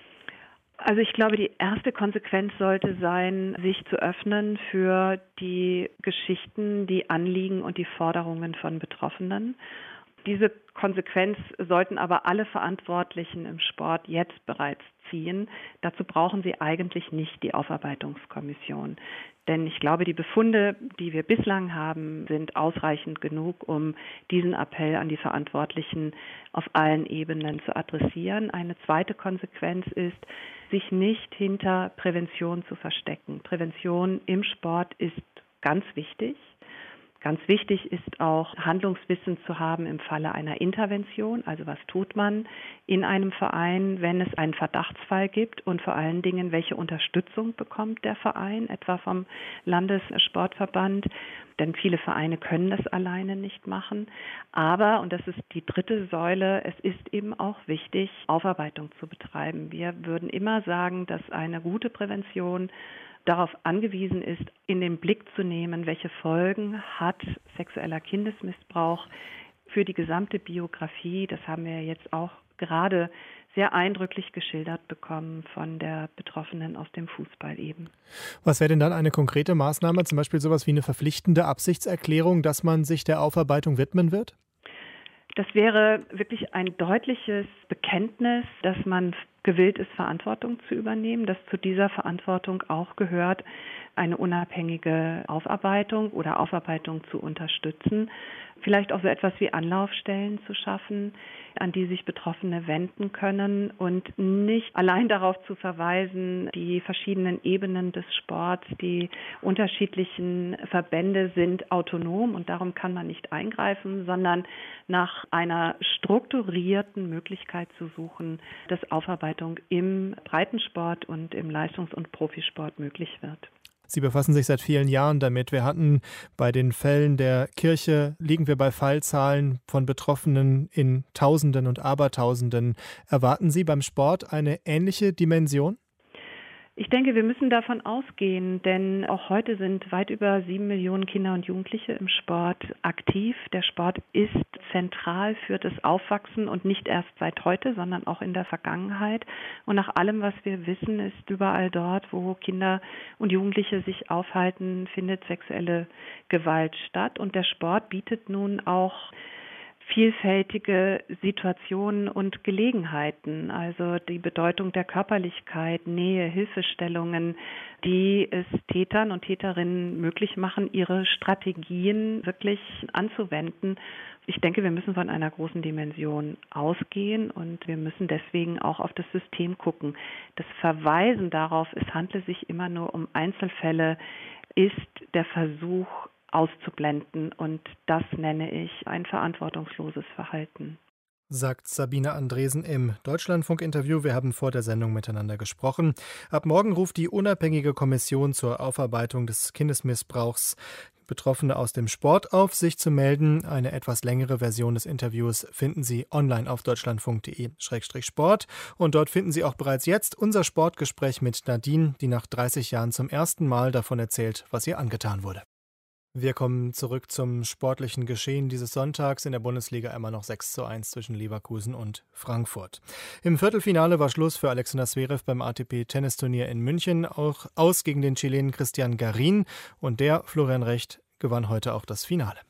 Also ich glaube, die erste Konsequenz sollte sein, sich zu öffnen für die Geschichten, die Anliegen und die Forderungen von Betroffenen. Diese Konsequenz sollten aber alle Verantwortlichen im Sport jetzt bereits ziehen. Dazu brauchen sie eigentlich nicht die Aufarbeitungskommission. Denn ich glaube, die Befunde, die wir bislang haben, sind ausreichend genug, um diesen Appell an die Verantwortlichen auf allen Ebenen zu adressieren. Eine zweite Konsequenz ist, sich nicht hinter Prävention zu verstecken. Prävention im Sport ist ganz wichtig. Ganz wichtig ist auch, Handlungswissen zu haben im Falle einer Intervention. Also was tut man in einem Verein, wenn es einen Verdachtsfall gibt und vor allen Dingen, welche Unterstützung bekommt der Verein, etwa vom Landessportverband. Denn viele Vereine können das alleine nicht machen. Aber, und das ist die dritte Säule, es ist eben auch wichtig, Aufarbeitung zu betreiben. Wir würden immer sagen, dass eine gute Prävention darauf angewiesen ist, in den Blick zu nehmen, welche Folgen hat sexueller Kindesmissbrauch für die gesamte Biografie. Das haben wir jetzt auch gerade sehr eindrücklich geschildert bekommen von der Betroffenen aus dem Fußball eben. Was wäre denn dann eine konkrete Maßnahme, zum Beispiel sowas wie eine verpflichtende Absichtserklärung, dass man sich der Aufarbeitung widmen wird? Das wäre wirklich ein deutliches Bekenntnis, dass man gewillt ist, Verantwortung zu übernehmen, dass zu dieser Verantwortung auch gehört, eine unabhängige Aufarbeitung oder Aufarbeitung zu unterstützen. Vielleicht auch so etwas wie Anlaufstellen zu schaffen, an die sich Betroffene wenden können und nicht allein darauf zu verweisen, die verschiedenen Ebenen des Sports, die unterschiedlichen Verbände sind autonom und darum kann man nicht eingreifen, sondern nach einer strukturierten Möglichkeit zu suchen, dass Aufarbeitung im Breitensport und im Leistungs- und Profisport möglich wird. Sie befassen sich seit vielen Jahren damit. Wir hatten bei den Fällen der Kirche, liegen wir bei Fallzahlen von Betroffenen in Tausenden und Abertausenden. Erwarten Sie beim Sport eine ähnliche Dimension? Ich denke, wir müssen davon ausgehen, denn auch heute sind weit über 7 Millionen Kinder und Jugendliche im Sport aktiv. Der Sport ist zentral für das Aufwachsen und nicht erst seit heute, sondern auch in der Vergangenheit. Und nach allem, was wir wissen, ist überall dort, wo Kinder und Jugendliche sich aufhalten, findet sexuelle Gewalt statt. Und der Sport bietet nun auch vielfältige Situationen und Gelegenheiten, also die Bedeutung der Körperlichkeit, Nähe, Hilfestellungen, die es Tätern und Täterinnen möglich machen, ihre Strategien wirklich anzuwenden. Ich denke, wir müssen von einer großen Dimension ausgehen und wir müssen deswegen auch auf das System gucken. Das Verweisen darauf, es handle sich immer nur um Einzelfälle, ist der Versuch, auszublenden. Und das nenne ich ein verantwortungsloses Verhalten. Sagt Sabine Andresen im Deutschlandfunk-Interview. Wir haben vor der Sendung miteinander gesprochen. Ab morgen ruft die unabhängige Kommission zur Aufarbeitung des Kindesmissbrauchs Betroffene aus dem Sport auf, sich zu melden. Eine etwas längere Version des Interviews finden Sie online auf deutschlandfunk.de/sport. Und dort finden Sie auch bereits jetzt unser Sportgespräch mit Nadine, die nach 30 Jahren zum ersten Mal davon erzählt, was ihr angetan wurde. Wir kommen zurück zum sportlichen Geschehen dieses Sonntags. In der Bundesliga immer noch 6:1 zwischen Leverkusen und Frankfurt. Im Viertelfinale war Schluss für Alexander Zverev beim ATP-Tennisturnier in München. Auch aus gegen den Chilenen Cristian Garin. Und der, Florian Recht, gewann heute auch das Finale.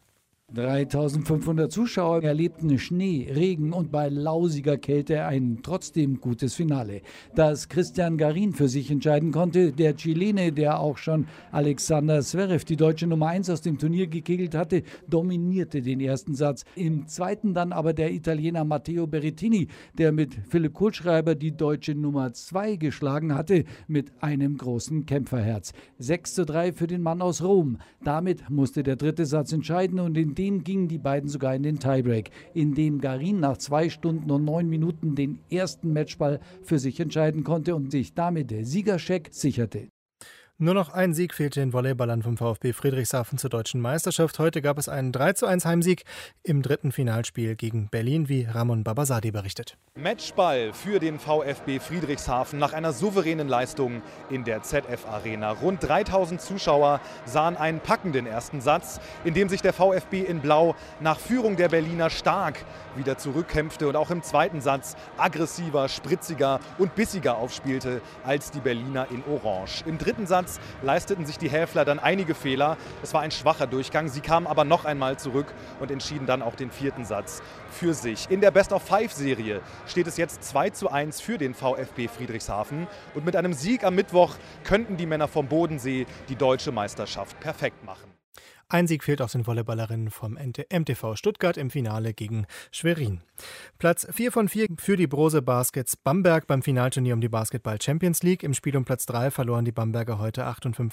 3.500 Zuschauer erlebten Schnee, Regen und bei lausiger Kälte ein trotzdem gutes Finale. Das Cristian Garin für sich entscheiden konnte, der Chilene, der auch schon Alexander Zverev, die deutsche Nummer 1 aus dem Turnier gekegelt hatte, dominierte den ersten Satz. Im zweiten dann aber der Italiener Matteo Berrettini, der mit Philipp Kohlschreiber die deutsche Nummer 2 geschlagen hatte, mit einem großen Kämpferherz. 6:3 für den Mann aus Rom. Damit musste der dritte Satz entscheiden und in dem gingen die beiden sogar in den Tiebreak, in dem Garin nach 2 Stunden und 9 Minuten den ersten Matchball für sich entscheiden konnte und sich damit der Siegerscheck sicherte. Nur noch ein Sieg fehlte den Volleyballern vom VfB Friedrichshafen zur deutschen Meisterschaft. Heute gab es einen 3:1 Heimsieg im dritten Finalspiel gegen Berlin, wie Ramon Babasadi berichtet. Matchball für den VfB Friedrichshafen nach einer souveränen Leistung in der ZF-Arena. Rund 3000 Zuschauer sahen einen packenden ersten Satz, in dem sich der VfB in Blau nach Führung der Berliner stark wieder zurückkämpfte und auch im zweiten Satz aggressiver, spritziger und bissiger aufspielte als die Berliner in Orange. Im dritten Satz leisteten sich die Häfler dann einige Fehler. Es war ein schwacher Durchgang. Sie kamen aber noch einmal zurück und entschieden dann auch den vierten Satz für sich. In der Best-of-5-Serie steht es jetzt 2:1 für den VfB Friedrichshafen. Und mit einem Sieg am Mittwoch könnten die Männer vom Bodensee die deutsche Meisterschaft perfekt machen. Ein Sieg fehlt auch den Volleyballerinnen vom MTV Stuttgart im Finale gegen Schwerin. Platz 4 von 4 für die Brose Baskets Bamberg beim Finalturnier um die Basketball Champions League. Im Spiel um Platz 3 verloren die Bamberger heute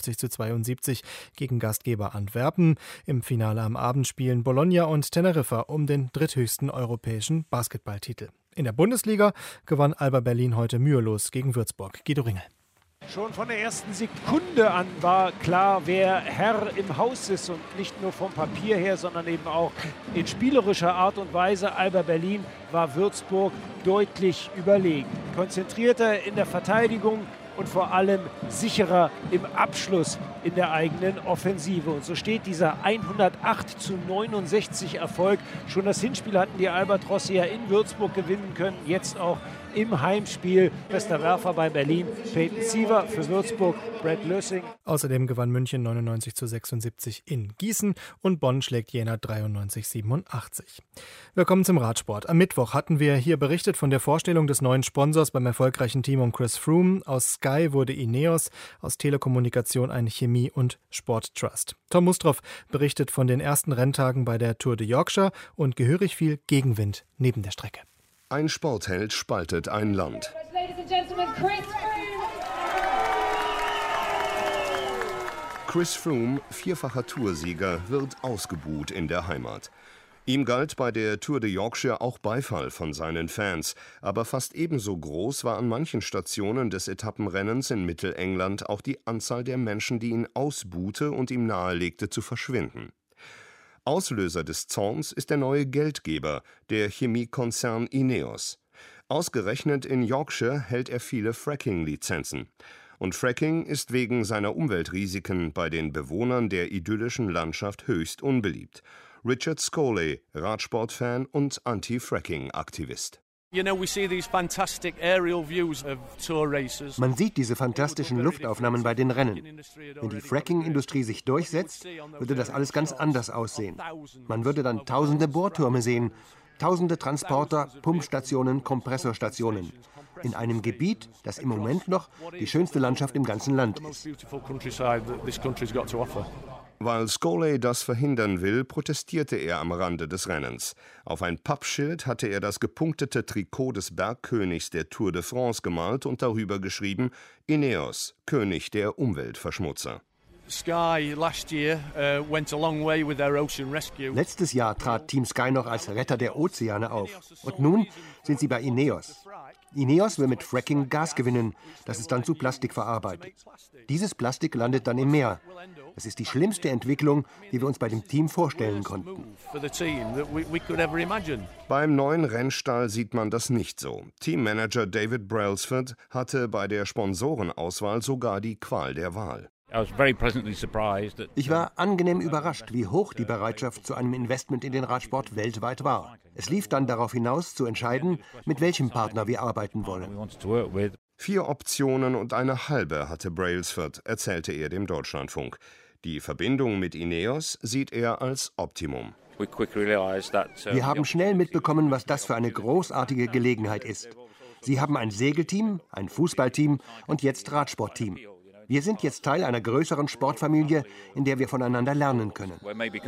58:72 gegen Gastgeber Antwerpen. Im Finale am Abend spielen Bologna und Teneriffa um den dritthöchsten europäischen Basketballtitel. In der Bundesliga gewann Alba Berlin heute mühelos gegen Würzburg. Guido Ringel. Schon von der ersten Sekunde an war klar, wer Herr im Haus ist und nicht nur vom Papier her, sondern eben auch in spielerischer Art und Weise. Alba Berlin war Würzburg deutlich überlegen. Konzentrierter in der Verteidigung und vor allem sicherer im Abschluss in der eigenen Offensive. Und so steht dieser 108:69 Erfolg. Schon das Hinspiel hatten die Albatrosse ja in Würzburg gewinnen können, jetzt auch im Heimspiel. Bester Werfer bei Berlin, Peyton Siever, für Würzburg Brad Lössing. Außerdem gewann München 99:76 in Gießen und Bonn schlägt Jena 93:87. Wir kommen zum Radsport. Am Mittwoch hatten wir hier berichtet von der Vorstellung des neuen Sponsors beim erfolgreichen Team um Chris Froome. Aus Sky wurde Ineos, aus Telekommunikation ein Chemie- und Sporttrust. Tom Mustroff berichtet von den ersten Renntagen bei der Tour de Yorkshire und gehörig viel Gegenwind neben der Strecke. Ein Sportheld spaltet ein Land. Chris Froome, vierfacher Toursieger, wird ausgebuht in der Heimat. Ihm galt bei der Tour de Yorkshire auch Beifall von seinen Fans, aber fast ebenso groß war an manchen Stationen des Etappenrennens in Mittelengland auch die Anzahl der Menschen, die ihn ausbuhte und ihm nahelegte zu verschwinden. Auslöser des Zorns ist der neue Geldgeber, der Chemiekonzern Ineos. Ausgerechnet in Yorkshire hält er viele Fracking-Lizenzen. Und Fracking ist wegen seiner Umweltrisiken bei den Bewohnern der idyllischen Landschaft höchst unbeliebt. Richard Scoley, Radsportfan und Anti-Fracking-Aktivist. Man sieht diese fantastischen Luftaufnahmen bei den Rennen. Wenn die Fracking-Industrie sich durchsetzt, würde das alles ganz anders aussehen. Man würde dann tausende Bohrtürme sehen, tausende Transporter, Pumpstationen, Kompressorstationen. In einem Gebiet, das im Moment noch die schönste Landschaft im ganzen Land ist. Weil Scoley das verhindern will, protestierte er am Rande des Rennens. Auf ein Pappschild hatte er das gepunktete Trikot des Bergkönigs der Tour de France gemalt und darüber geschrieben: Ineos, König der Umweltverschmutzer. Letztes Jahr trat Team Sky noch als Retter der Ozeane auf. Und nun sind sie bei Ineos. Ineos will mit Fracking Gas gewinnen, das es dann zu Plastik verarbeitet. Dieses Plastik landet dann im Meer. Das ist die schlimmste Entwicklung, die wir uns bei dem Team vorstellen konnten. Beim neuen Rennstall sieht man das nicht so. Teammanager David Brailsford hatte bei der Sponsorenauswahl sogar die Qual der Wahl. Ich war angenehm überrascht, wie hoch die Bereitschaft zu einem Investment in den Radsport weltweit war. Es lief dann darauf hinaus, zu entscheiden, mit welchem Partner wir arbeiten wollen. 4 Optionen und eine halbe hatte Brailsford, erzählte er dem Deutschlandfunk. Die Verbindung mit Ineos sieht er als Optimum. Wir haben schnell mitbekommen, was das für eine großartige Gelegenheit ist. Sie haben ein Segelteam, ein Fußballteam und jetzt Radsportteam. Wir sind jetzt Teil einer größeren Sportfamilie, in der wir voneinander lernen können.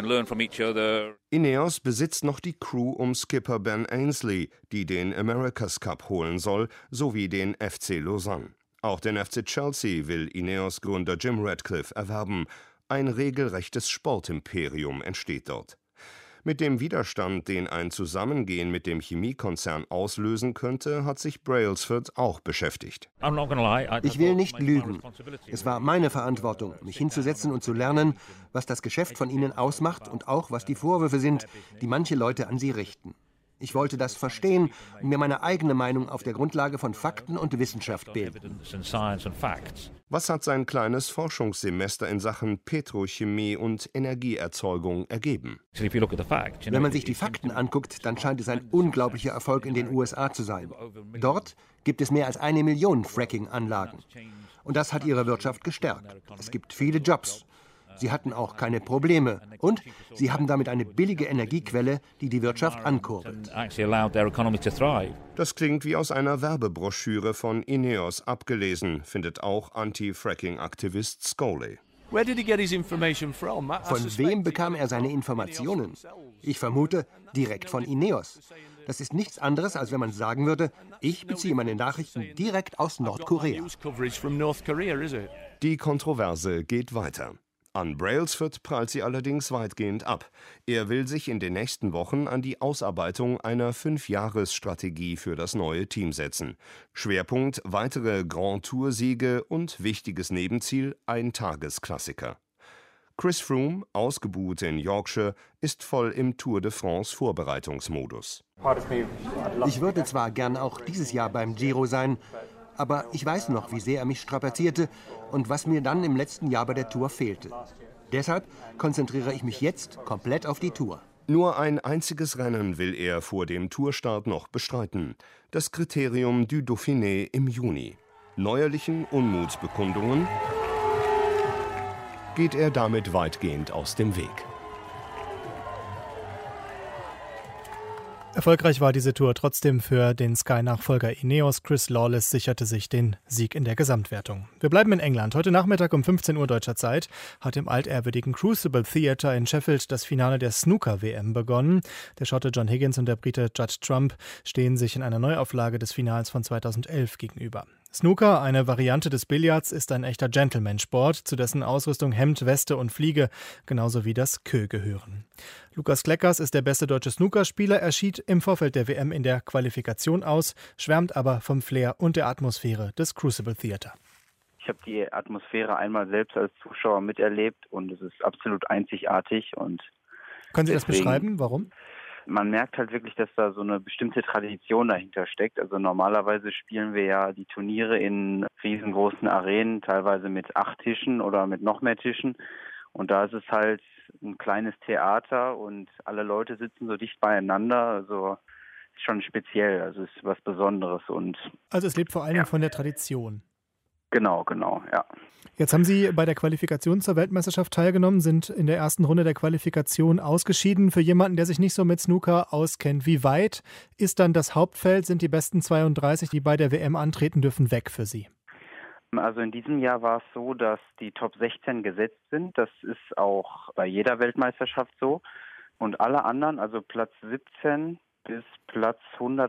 Ineos besitzt noch die Crew um Skipper Ben Ainslie, die den America's Cup holen soll, sowie den FC Lausanne. Auch den FC Chelsea will Ineos-Gründer Jim Ratcliffe erwerben. Ein regelrechtes Sportimperium entsteht dort. Mit dem Widerstand, den ein Zusammengehen mit dem Chemiekonzern auslösen könnte, hat sich Brailsford auch beschäftigt. Ich will nicht lügen. Es war meine Verantwortung, mich hinzusetzen und zu lernen, was das Geschäft von ihnen ausmacht und auch, was die Vorwürfe sind, die manche Leute an sie richten. Ich wollte das verstehen und mir meine eigene Meinung auf der Grundlage von Fakten und Wissenschaft bilden. Was hat sein kleines Forschungssemester in Sachen Petrochemie und Energieerzeugung ergeben? Wenn man sich die Fakten anguckt, dann scheint es ein unglaublicher Erfolg in den USA zu sein. Dort gibt es mehr als 1 Million Fracking-Anlagen. Und das hat ihre Wirtschaft gestärkt. Es gibt viele Jobs. Sie hatten auch keine Probleme. Und sie haben damit eine billige Energiequelle, die die Wirtschaft ankurbelt. Das klingt wie aus einer Werbebroschüre von Ineos abgelesen, findet auch Anti-Fracking-Aktivist Scoley. Von wem bekam er seine Informationen? Ich vermute, direkt von Ineos. Das ist nichts anderes, als wenn man sagen würde, ich beziehe meine Nachrichten direkt aus Nordkorea. Die Kontroverse geht weiter. An Brailsford prallt sie allerdings weitgehend ab. Er will sich in den nächsten Wochen an die Ausarbeitung einer 5-Jahres-Strategie für das neue Team setzen. Schwerpunkt weitere Grand Tour-Siege und wichtiges Nebenziel ein Tagesklassiker. Chris Froome, ausgebuht in Yorkshire, ist voll im Tour de France Vorbereitungsmodus. Ich würde zwar gern auch dieses Jahr beim Giro sein, Aber ich weiß noch, wie sehr er mich strapazierte und was mir dann im letzten Jahr bei der Tour fehlte. Deshalb konzentriere ich mich jetzt komplett auf die Tour. Nur ein einziges Rennen will er vor dem Tourstart noch bestreiten. Das Kriterium du Dauphiné im Juni. Neuerlichen Unmutsbekundungen geht er damit weitgehend aus dem Weg. Erfolgreich war diese Tour trotzdem für den Sky-Nachfolger Ineos. Chris Lawless sicherte sich den Sieg in der Gesamtwertung. Wir bleiben in England. Heute Nachmittag um 15 Uhr deutscher Zeit hat im altehrwürdigen Crucible Theatre in Sheffield das Finale der Snooker-WM begonnen. Der Schotte John Higgins und der Brite Judd Trump stehen sich in einer Neuauflage des Finals von 2011 gegenüber. Snooker, eine Variante des Billards, ist ein echter Gentleman-Sport, zu dessen Ausrüstung Hemd, Weste und Fliege genauso wie das Queue gehören. Lukas Kleckers ist der beste deutsche Snookerspieler. Er schied im Vorfeld der WM in der Qualifikation aus, schwärmt aber vom Flair und der Atmosphäre des Crucible Theatre. Ich habe die Atmosphäre einmal selbst als Zuschauer miterlebt und es ist absolut einzigartig. Und können Sie das beschreiben? Warum? Man merkt halt wirklich, dass da so eine bestimmte Tradition dahinter steckt. Also normalerweise spielen wir ja die Turniere in riesengroßen Arenen, teilweise mit 8 Tischen oder mit noch mehr Tischen. Und da ist es halt ein kleines Theater und alle Leute sitzen so dicht beieinander. Also ist schon speziell, also ist was Besonderes. Und also es lebt vor allem von der Tradition. Genau, ja. Jetzt haben Sie bei der Qualifikation zur Weltmeisterschaft teilgenommen, sind in der ersten Runde der Qualifikation ausgeschieden. Für jemanden, der sich nicht so mit Snooker auskennt, wie weit ist dann das Hauptfeld, sind die besten 32, die bei der WM antreten dürfen, weg für Sie? Also in diesem Jahr war es so, dass die Top 16 gesetzt sind. Das ist auch bei jeder Weltmeisterschaft so. Und alle anderen, also Platz 17 bis Platz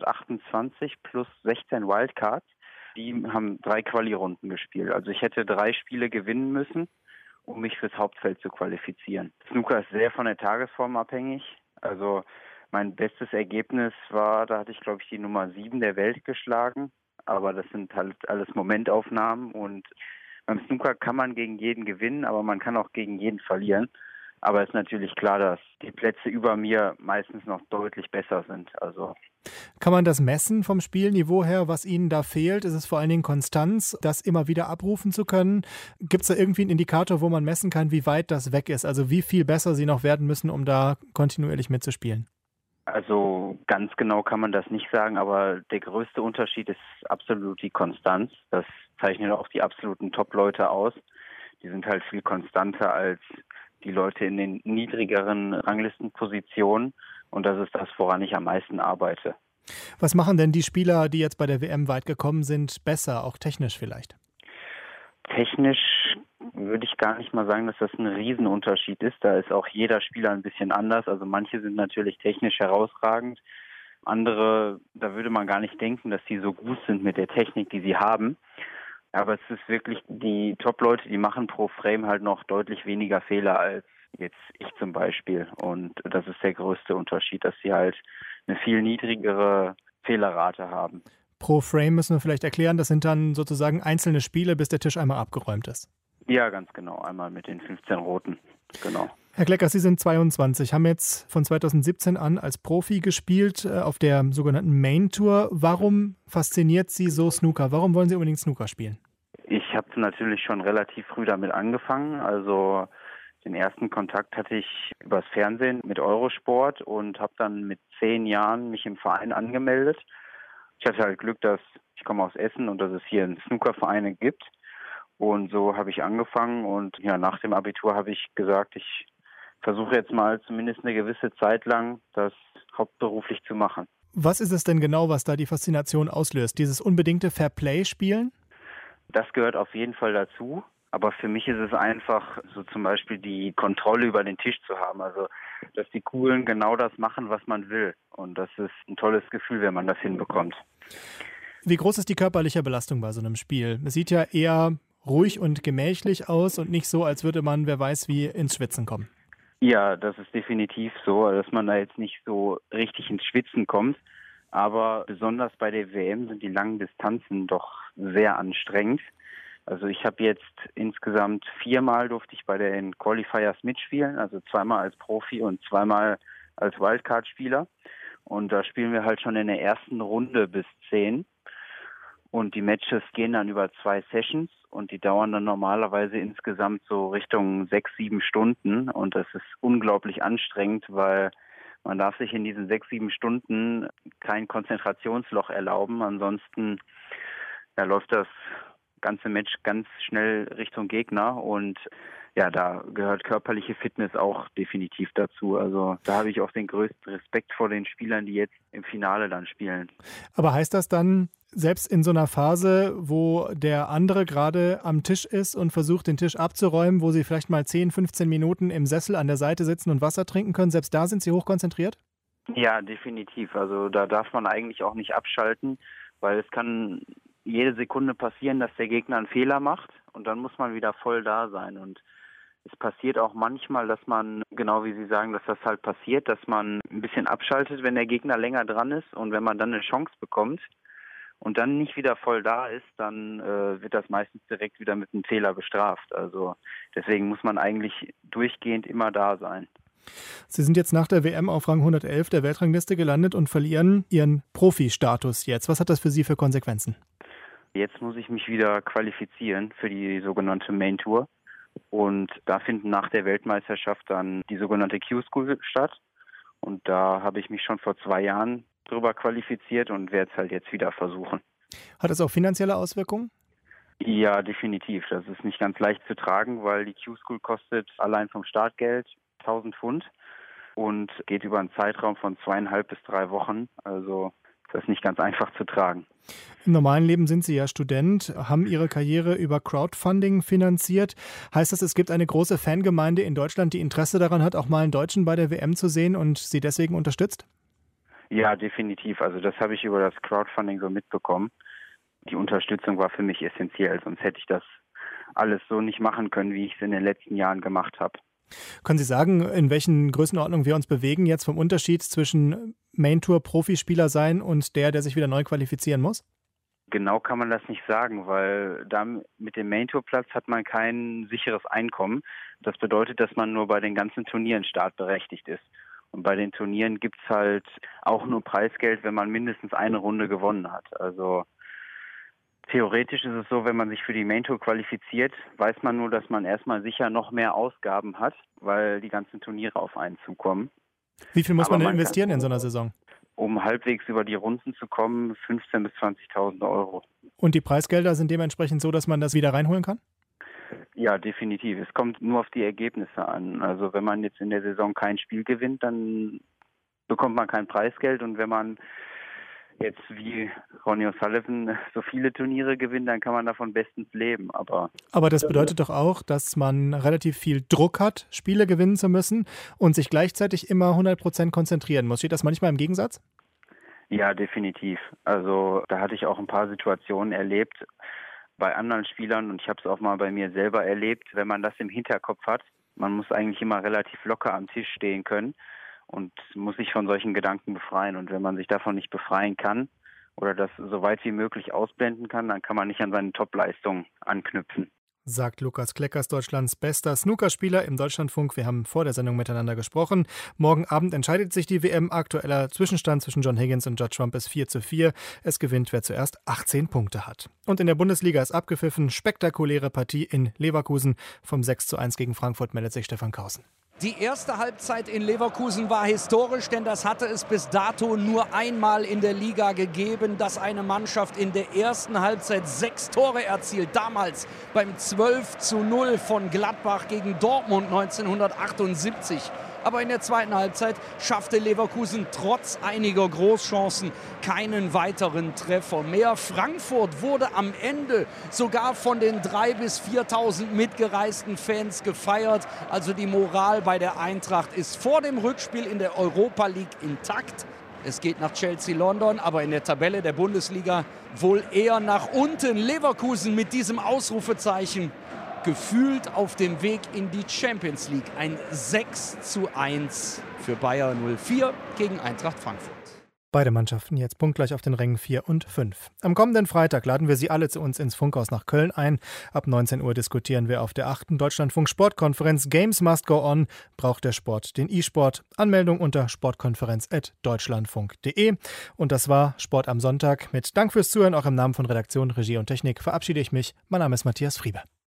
128 plus 16 Wildcards, die haben 3 Quali-Runden gespielt. Also ich hätte 3 Spiele gewinnen müssen, um mich fürs Hauptfeld zu qualifizieren. Snooker ist sehr von der Tagesform abhängig. Also mein bestes Ergebnis war, da hatte ich glaube ich die Nummer 7 der Welt geschlagen. Aber das sind halt alles Momentaufnahmen und beim Snooker kann man gegen jeden gewinnen, aber man kann auch gegen jeden verlieren. Aber es ist natürlich klar, dass die Plätze über mir meistens noch deutlich besser sind. Also kann man das messen vom Spielniveau her, was Ihnen da fehlt? Ist es vor allen Dingen Konstanz, das immer wieder abrufen zu können? Gibt es da irgendwie einen Indikator, wo man messen kann, wie weit das weg ist? Also wie viel besser Sie noch werden müssen, um da kontinuierlich mitzuspielen? Also ganz genau kann man das nicht sagen, aber der größte Unterschied ist absolut die Konstanz. Das zeichnet auch die absoluten Top-Leute aus. Die sind halt viel konstanter als die Leute in den niedrigeren Ranglistenpositionen und das ist das, woran ich am meisten arbeite. Was machen denn die Spieler, die jetzt bei der WM weit gekommen sind, besser, auch technisch vielleicht? Technisch würde ich gar nicht mal sagen, dass das ein Riesenunterschied ist. Da ist auch jeder Spieler ein bisschen anders. Also manche sind natürlich technisch herausragend. Andere, da würde man gar nicht denken, dass sie so gut sind mit der Technik, die sie haben. Aber es ist wirklich, die Top-Leute, die machen pro Frame halt noch deutlich weniger Fehler als jetzt ich zum Beispiel. Und das ist der größte Unterschied, dass sie halt eine viel niedrigere Fehlerrate haben. Pro Frame müssen wir vielleicht erklären, das sind dann sozusagen einzelne Spiele, bis der Tisch einmal abgeräumt ist. Ja, ganz genau. Einmal mit den 15 Roten. Genau. Herr Kleckers, Sie sind 22, haben jetzt von 2017 an als Profi gespielt auf der sogenannten Main Tour. Warum fasziniert Sie so Snooker? Warum wollen Sie unbedingt Snooker spielen? Ich habe natürlich schon relativ früh damit angefangen. Also den ersten Kontakt hatte ich übers Fernsehen mit Eurosport und habe dann mit 10 Jahren mich im Verein angemeldet. Ich hatte halt Glück, dass ich komme aus Essen und dass es hier einen Snookerverein gibt. Und so habe ich angefangen und ja, nach dem Abitur habe ich gesagt, ich versuche jetzt mal zumindest eine gewisse Zeit lang das hauptberuflich zu machen. Was ist es denn genau, was da die Faszination auslöst? Dieses unbedingte Fairplay-Spielen? Das gehört auf jeden Fall dazu. Aber für mich ist es einfach, so zum Beispiel die Kontrolle über den Tisch zu haben. Also, dass die Coolen genau das machen, was man will. Und das ist ein tolles Gefühl, wenn man das hinbekommt. Wie groß ist die körperliche Belastung bei so einem Spiel? Es sieht ja eher ruhig und gemächlich aus und nicht so, als würde man, wer weiß wie, ins Schwitzen kommen. Ja, das ist definitiv so, dass man da jetzt nicht so richtig ins Schwitzen kommt. Aber besonders bei der WM sind die langen Distanzen doch sehr anstrengend. Also ich habe jetzt insgesamt 4-mal durfte ich bei den Qualifiers mitspielen, also 2-mal als Profi und 2-mal als Wildcard-Spieler. Und da spielen wir halt schon in der ersten Runde bis 10. Und die Matches gehen dann über 2 Sessions und die dauern dann normalerweise insgesamt so Richtung 6-7 Stunden. Und das ist unglaublich anstrengend, weil man darf sich in diesen 6-7 Stunden kein Konzentrationsloch erlauben. Ansonsten läuft das ganze Match ganz schnell Richtung Gegner. Und ja, da gehört körperliche Fitness auch definitiv dazu. Also da habe ich auch den größten Respekt vor den Spielern, die jetzt im Finale dann spielen. Aber heißt das dann, selbst in so einer Phase, wo der andere gerade am Tisch ist und versucht, den Tisch abzuräumen, wo sie vielleicht mal 10, 15 Minuten im Sessel an der Seite sitzen und Wasser trinken können, selbst da sind sie hochkonzentriert? Ja, definitiv. Also da darf man eigentlich auch nicht abschalten, weil es kann jede Sekunde passieren, dass der Gegner einen Fehler macht und dann muss man wieder voll da sein. Und es passiert auch manchmal, dass man, genau wie Sie sagen, dass das halt passiert, dass man ein bisschen abschaltet, wenn der Gegner länger dran ist und wenn man dann eine Chance bekommt und dann nicht wieder voll da ist, dann wird das meistens direkt wieder mit einem Fehler bestraft. Also deswegen muss man eigentlich durchgehend immer da sein. Sie sind jetzt nach der WM auf Rang 111 der Weltrangliste gelandet und verlieren Ihren Profi-Status jetzt. Was hat das für Sie für Konsequenzen? Jetzt muss ich mich wieder qualifizieren für die sogenannte Main Tour. Und da finden nach der Weltmeisterschaft dann die sogenannte Q-School statt. Und da habe ich mich schon vor 2 Jahren drüber qualifiziert und werde es halt jetzt wieder versuchen. Hat das auch finanzielle Auswirkungen? Ja, definitiv. Das ist nicht ganz leicht zu tragen, weil die Q-School kostet allein vom Startgeld 1.000 Pfund und geht über einen Zeitraum von 2,5 bis 3 Wochen. Also das ist nicht ganz einfach zu tragen. Im normalen Leben sind Sie ja Student, haben Ihre Karriere über Crowdfunding finanziert. Heißt das, es gibt eine große Fangemeinde in Deutschland, die Interesse daran hat, auch mal einen Deutschen bei der WM zu sehen und Sie deswegen unterstützt? Ja, definitiv. Also das habe ich über das Crowdfunding so mitbekommen. Die Unterstützung war für mich essentiell, sonst hätte ich das alles so nicht machen können, wie ich es in den letzten Jahren gemacht habe. Können Sie sagen, in welchen Größenordnungen wir uns bewegen jetzt vom Unterschied zwischen Main-Tour-Profispieler sein und der sich wieder neu qualifizieren muss? Genau kann man das nicht sagen, weil da mit dem Main-Tour-Platz hat man kein sicheres Einkommen. Das bedeutet, dass man nur bei den ganzen Turnieren startberechtigt ist. Und bei den Turnieren gibt es halt auch nur Preisgeld, wenn man mindestens eine Runde gewonnen hat. Also theoretisch ist es so, wenn man sich für die Main Tour qualifiziert, weiß man nur, dass man erstmal sicher noch mehr Ausgaben hat, weil die ganzen Turniere auf einen zukommen. Wie viel muss man denn investieren in so einer Saison? Um halbwegs über die Runden zu kommen, 15.000 bis 20.000 Euro. Und die Preisgelder sind dementsprechend so, dass man das wieder reinholen kann? Ja, definitiv. Es kommt nur auf die Ergebnisse an. Also wenn man jetzt in der Saison kein Spiel gewinnt, dann bekommt man kein Preisgeld. Und wenn man jetzt wie Ronnie O'Sullivan so viele Turniere gewinnt, dann kann man davon bestens leben. Aber das bedeutet doch auch, dass man relativ viel Druck hat, Spiele gewinnen zu müssen und sich gleichzeitig immer 100% konzentrieren muss. Steht das manchmal im Gegensatz? Ja, definitiv. Also da hatte ich auch ein paar Situationen erlebt bei anderen Spielern und ich habe es auch mal bei mir selber erlebt, wenn man das im Hinterkopf hat. Man muss eigentlich immer relativ locker am Tisch stehen können und muss sich von solchen Gedanken befreien. Und wenn man sich davon nicht befreien kann oder das so weit wie möglich ausblenden kann, dann kann man nicht an seine Topleistung anknüpfen. Sagt Lukas Kleckers, Deutschlands bester Snookerspieler im Deutschlandfunk. Wir haben vor der Sendung miteinander gesprochen. Morgen Abend entscheidet sich die WM. Aktueller Zwischenstand zwischen John Higgins und Judd Trump ist 4:4. Es gewinnt, wer zuerst 18 Punkte hat. Und in der Bundesliga ist abgepfiffen. Spektakuläre Partie in Leverkusen. Vom 6:1 gegen Frankfurt meldet sich Stefan Kausen. Die erste Halbzeit in Leverkusen war historisch, denn das hatte es bis dato nur einmal in der Liga gegeben, dass eine Mannschaft in der ersten Halbzeit 6 Tore erzielt. Damals beim 12:0 von Gladbach gegen Dortmund 1978. Aber in der zweiten Halbzeit schaffte Leverkusen trotz einiger Großchancen keinen weiteren Treffer mehr. Frankfurt wurde am Ende sogar von den 3.000 bis 4.000 mitgereisten Fans gefeiert. Also die Moral bei der Eintracht ist vor dem Rückspiel in der Europa League intakt. Es geht nach Chelsea London, aber in der Tabelle der Bundesliga wohl eher nach unten. Leverkusen mit diesem Ausrufezeichen gefühlt auf dem Weg in die Champions League. Ein 6:1 für Bayer 04 gegen Eintracht Frankfurt. Beide Mannschaften jetzt punktgleich auf den Rängen 4 und 5. Am kommenden Freitag laden wir Sie alle zu uns ins Funkhaus nach Köln ein. Ab 19 Uhr diskutieren wir auf der 8. Deutschlandfunk-Sportkonferenz Games Must Go On. Braucht der Sport den E-Sport? Anmeldung unter sportkonferenz@deutschlandfunk.de. Und das war Sport am Sonntag. Mit Dank fürs Zuhören, auch im Namen von Redaktion, Regie und Technik verabschiede ich mich. Mein Name ist Matthias Friebe.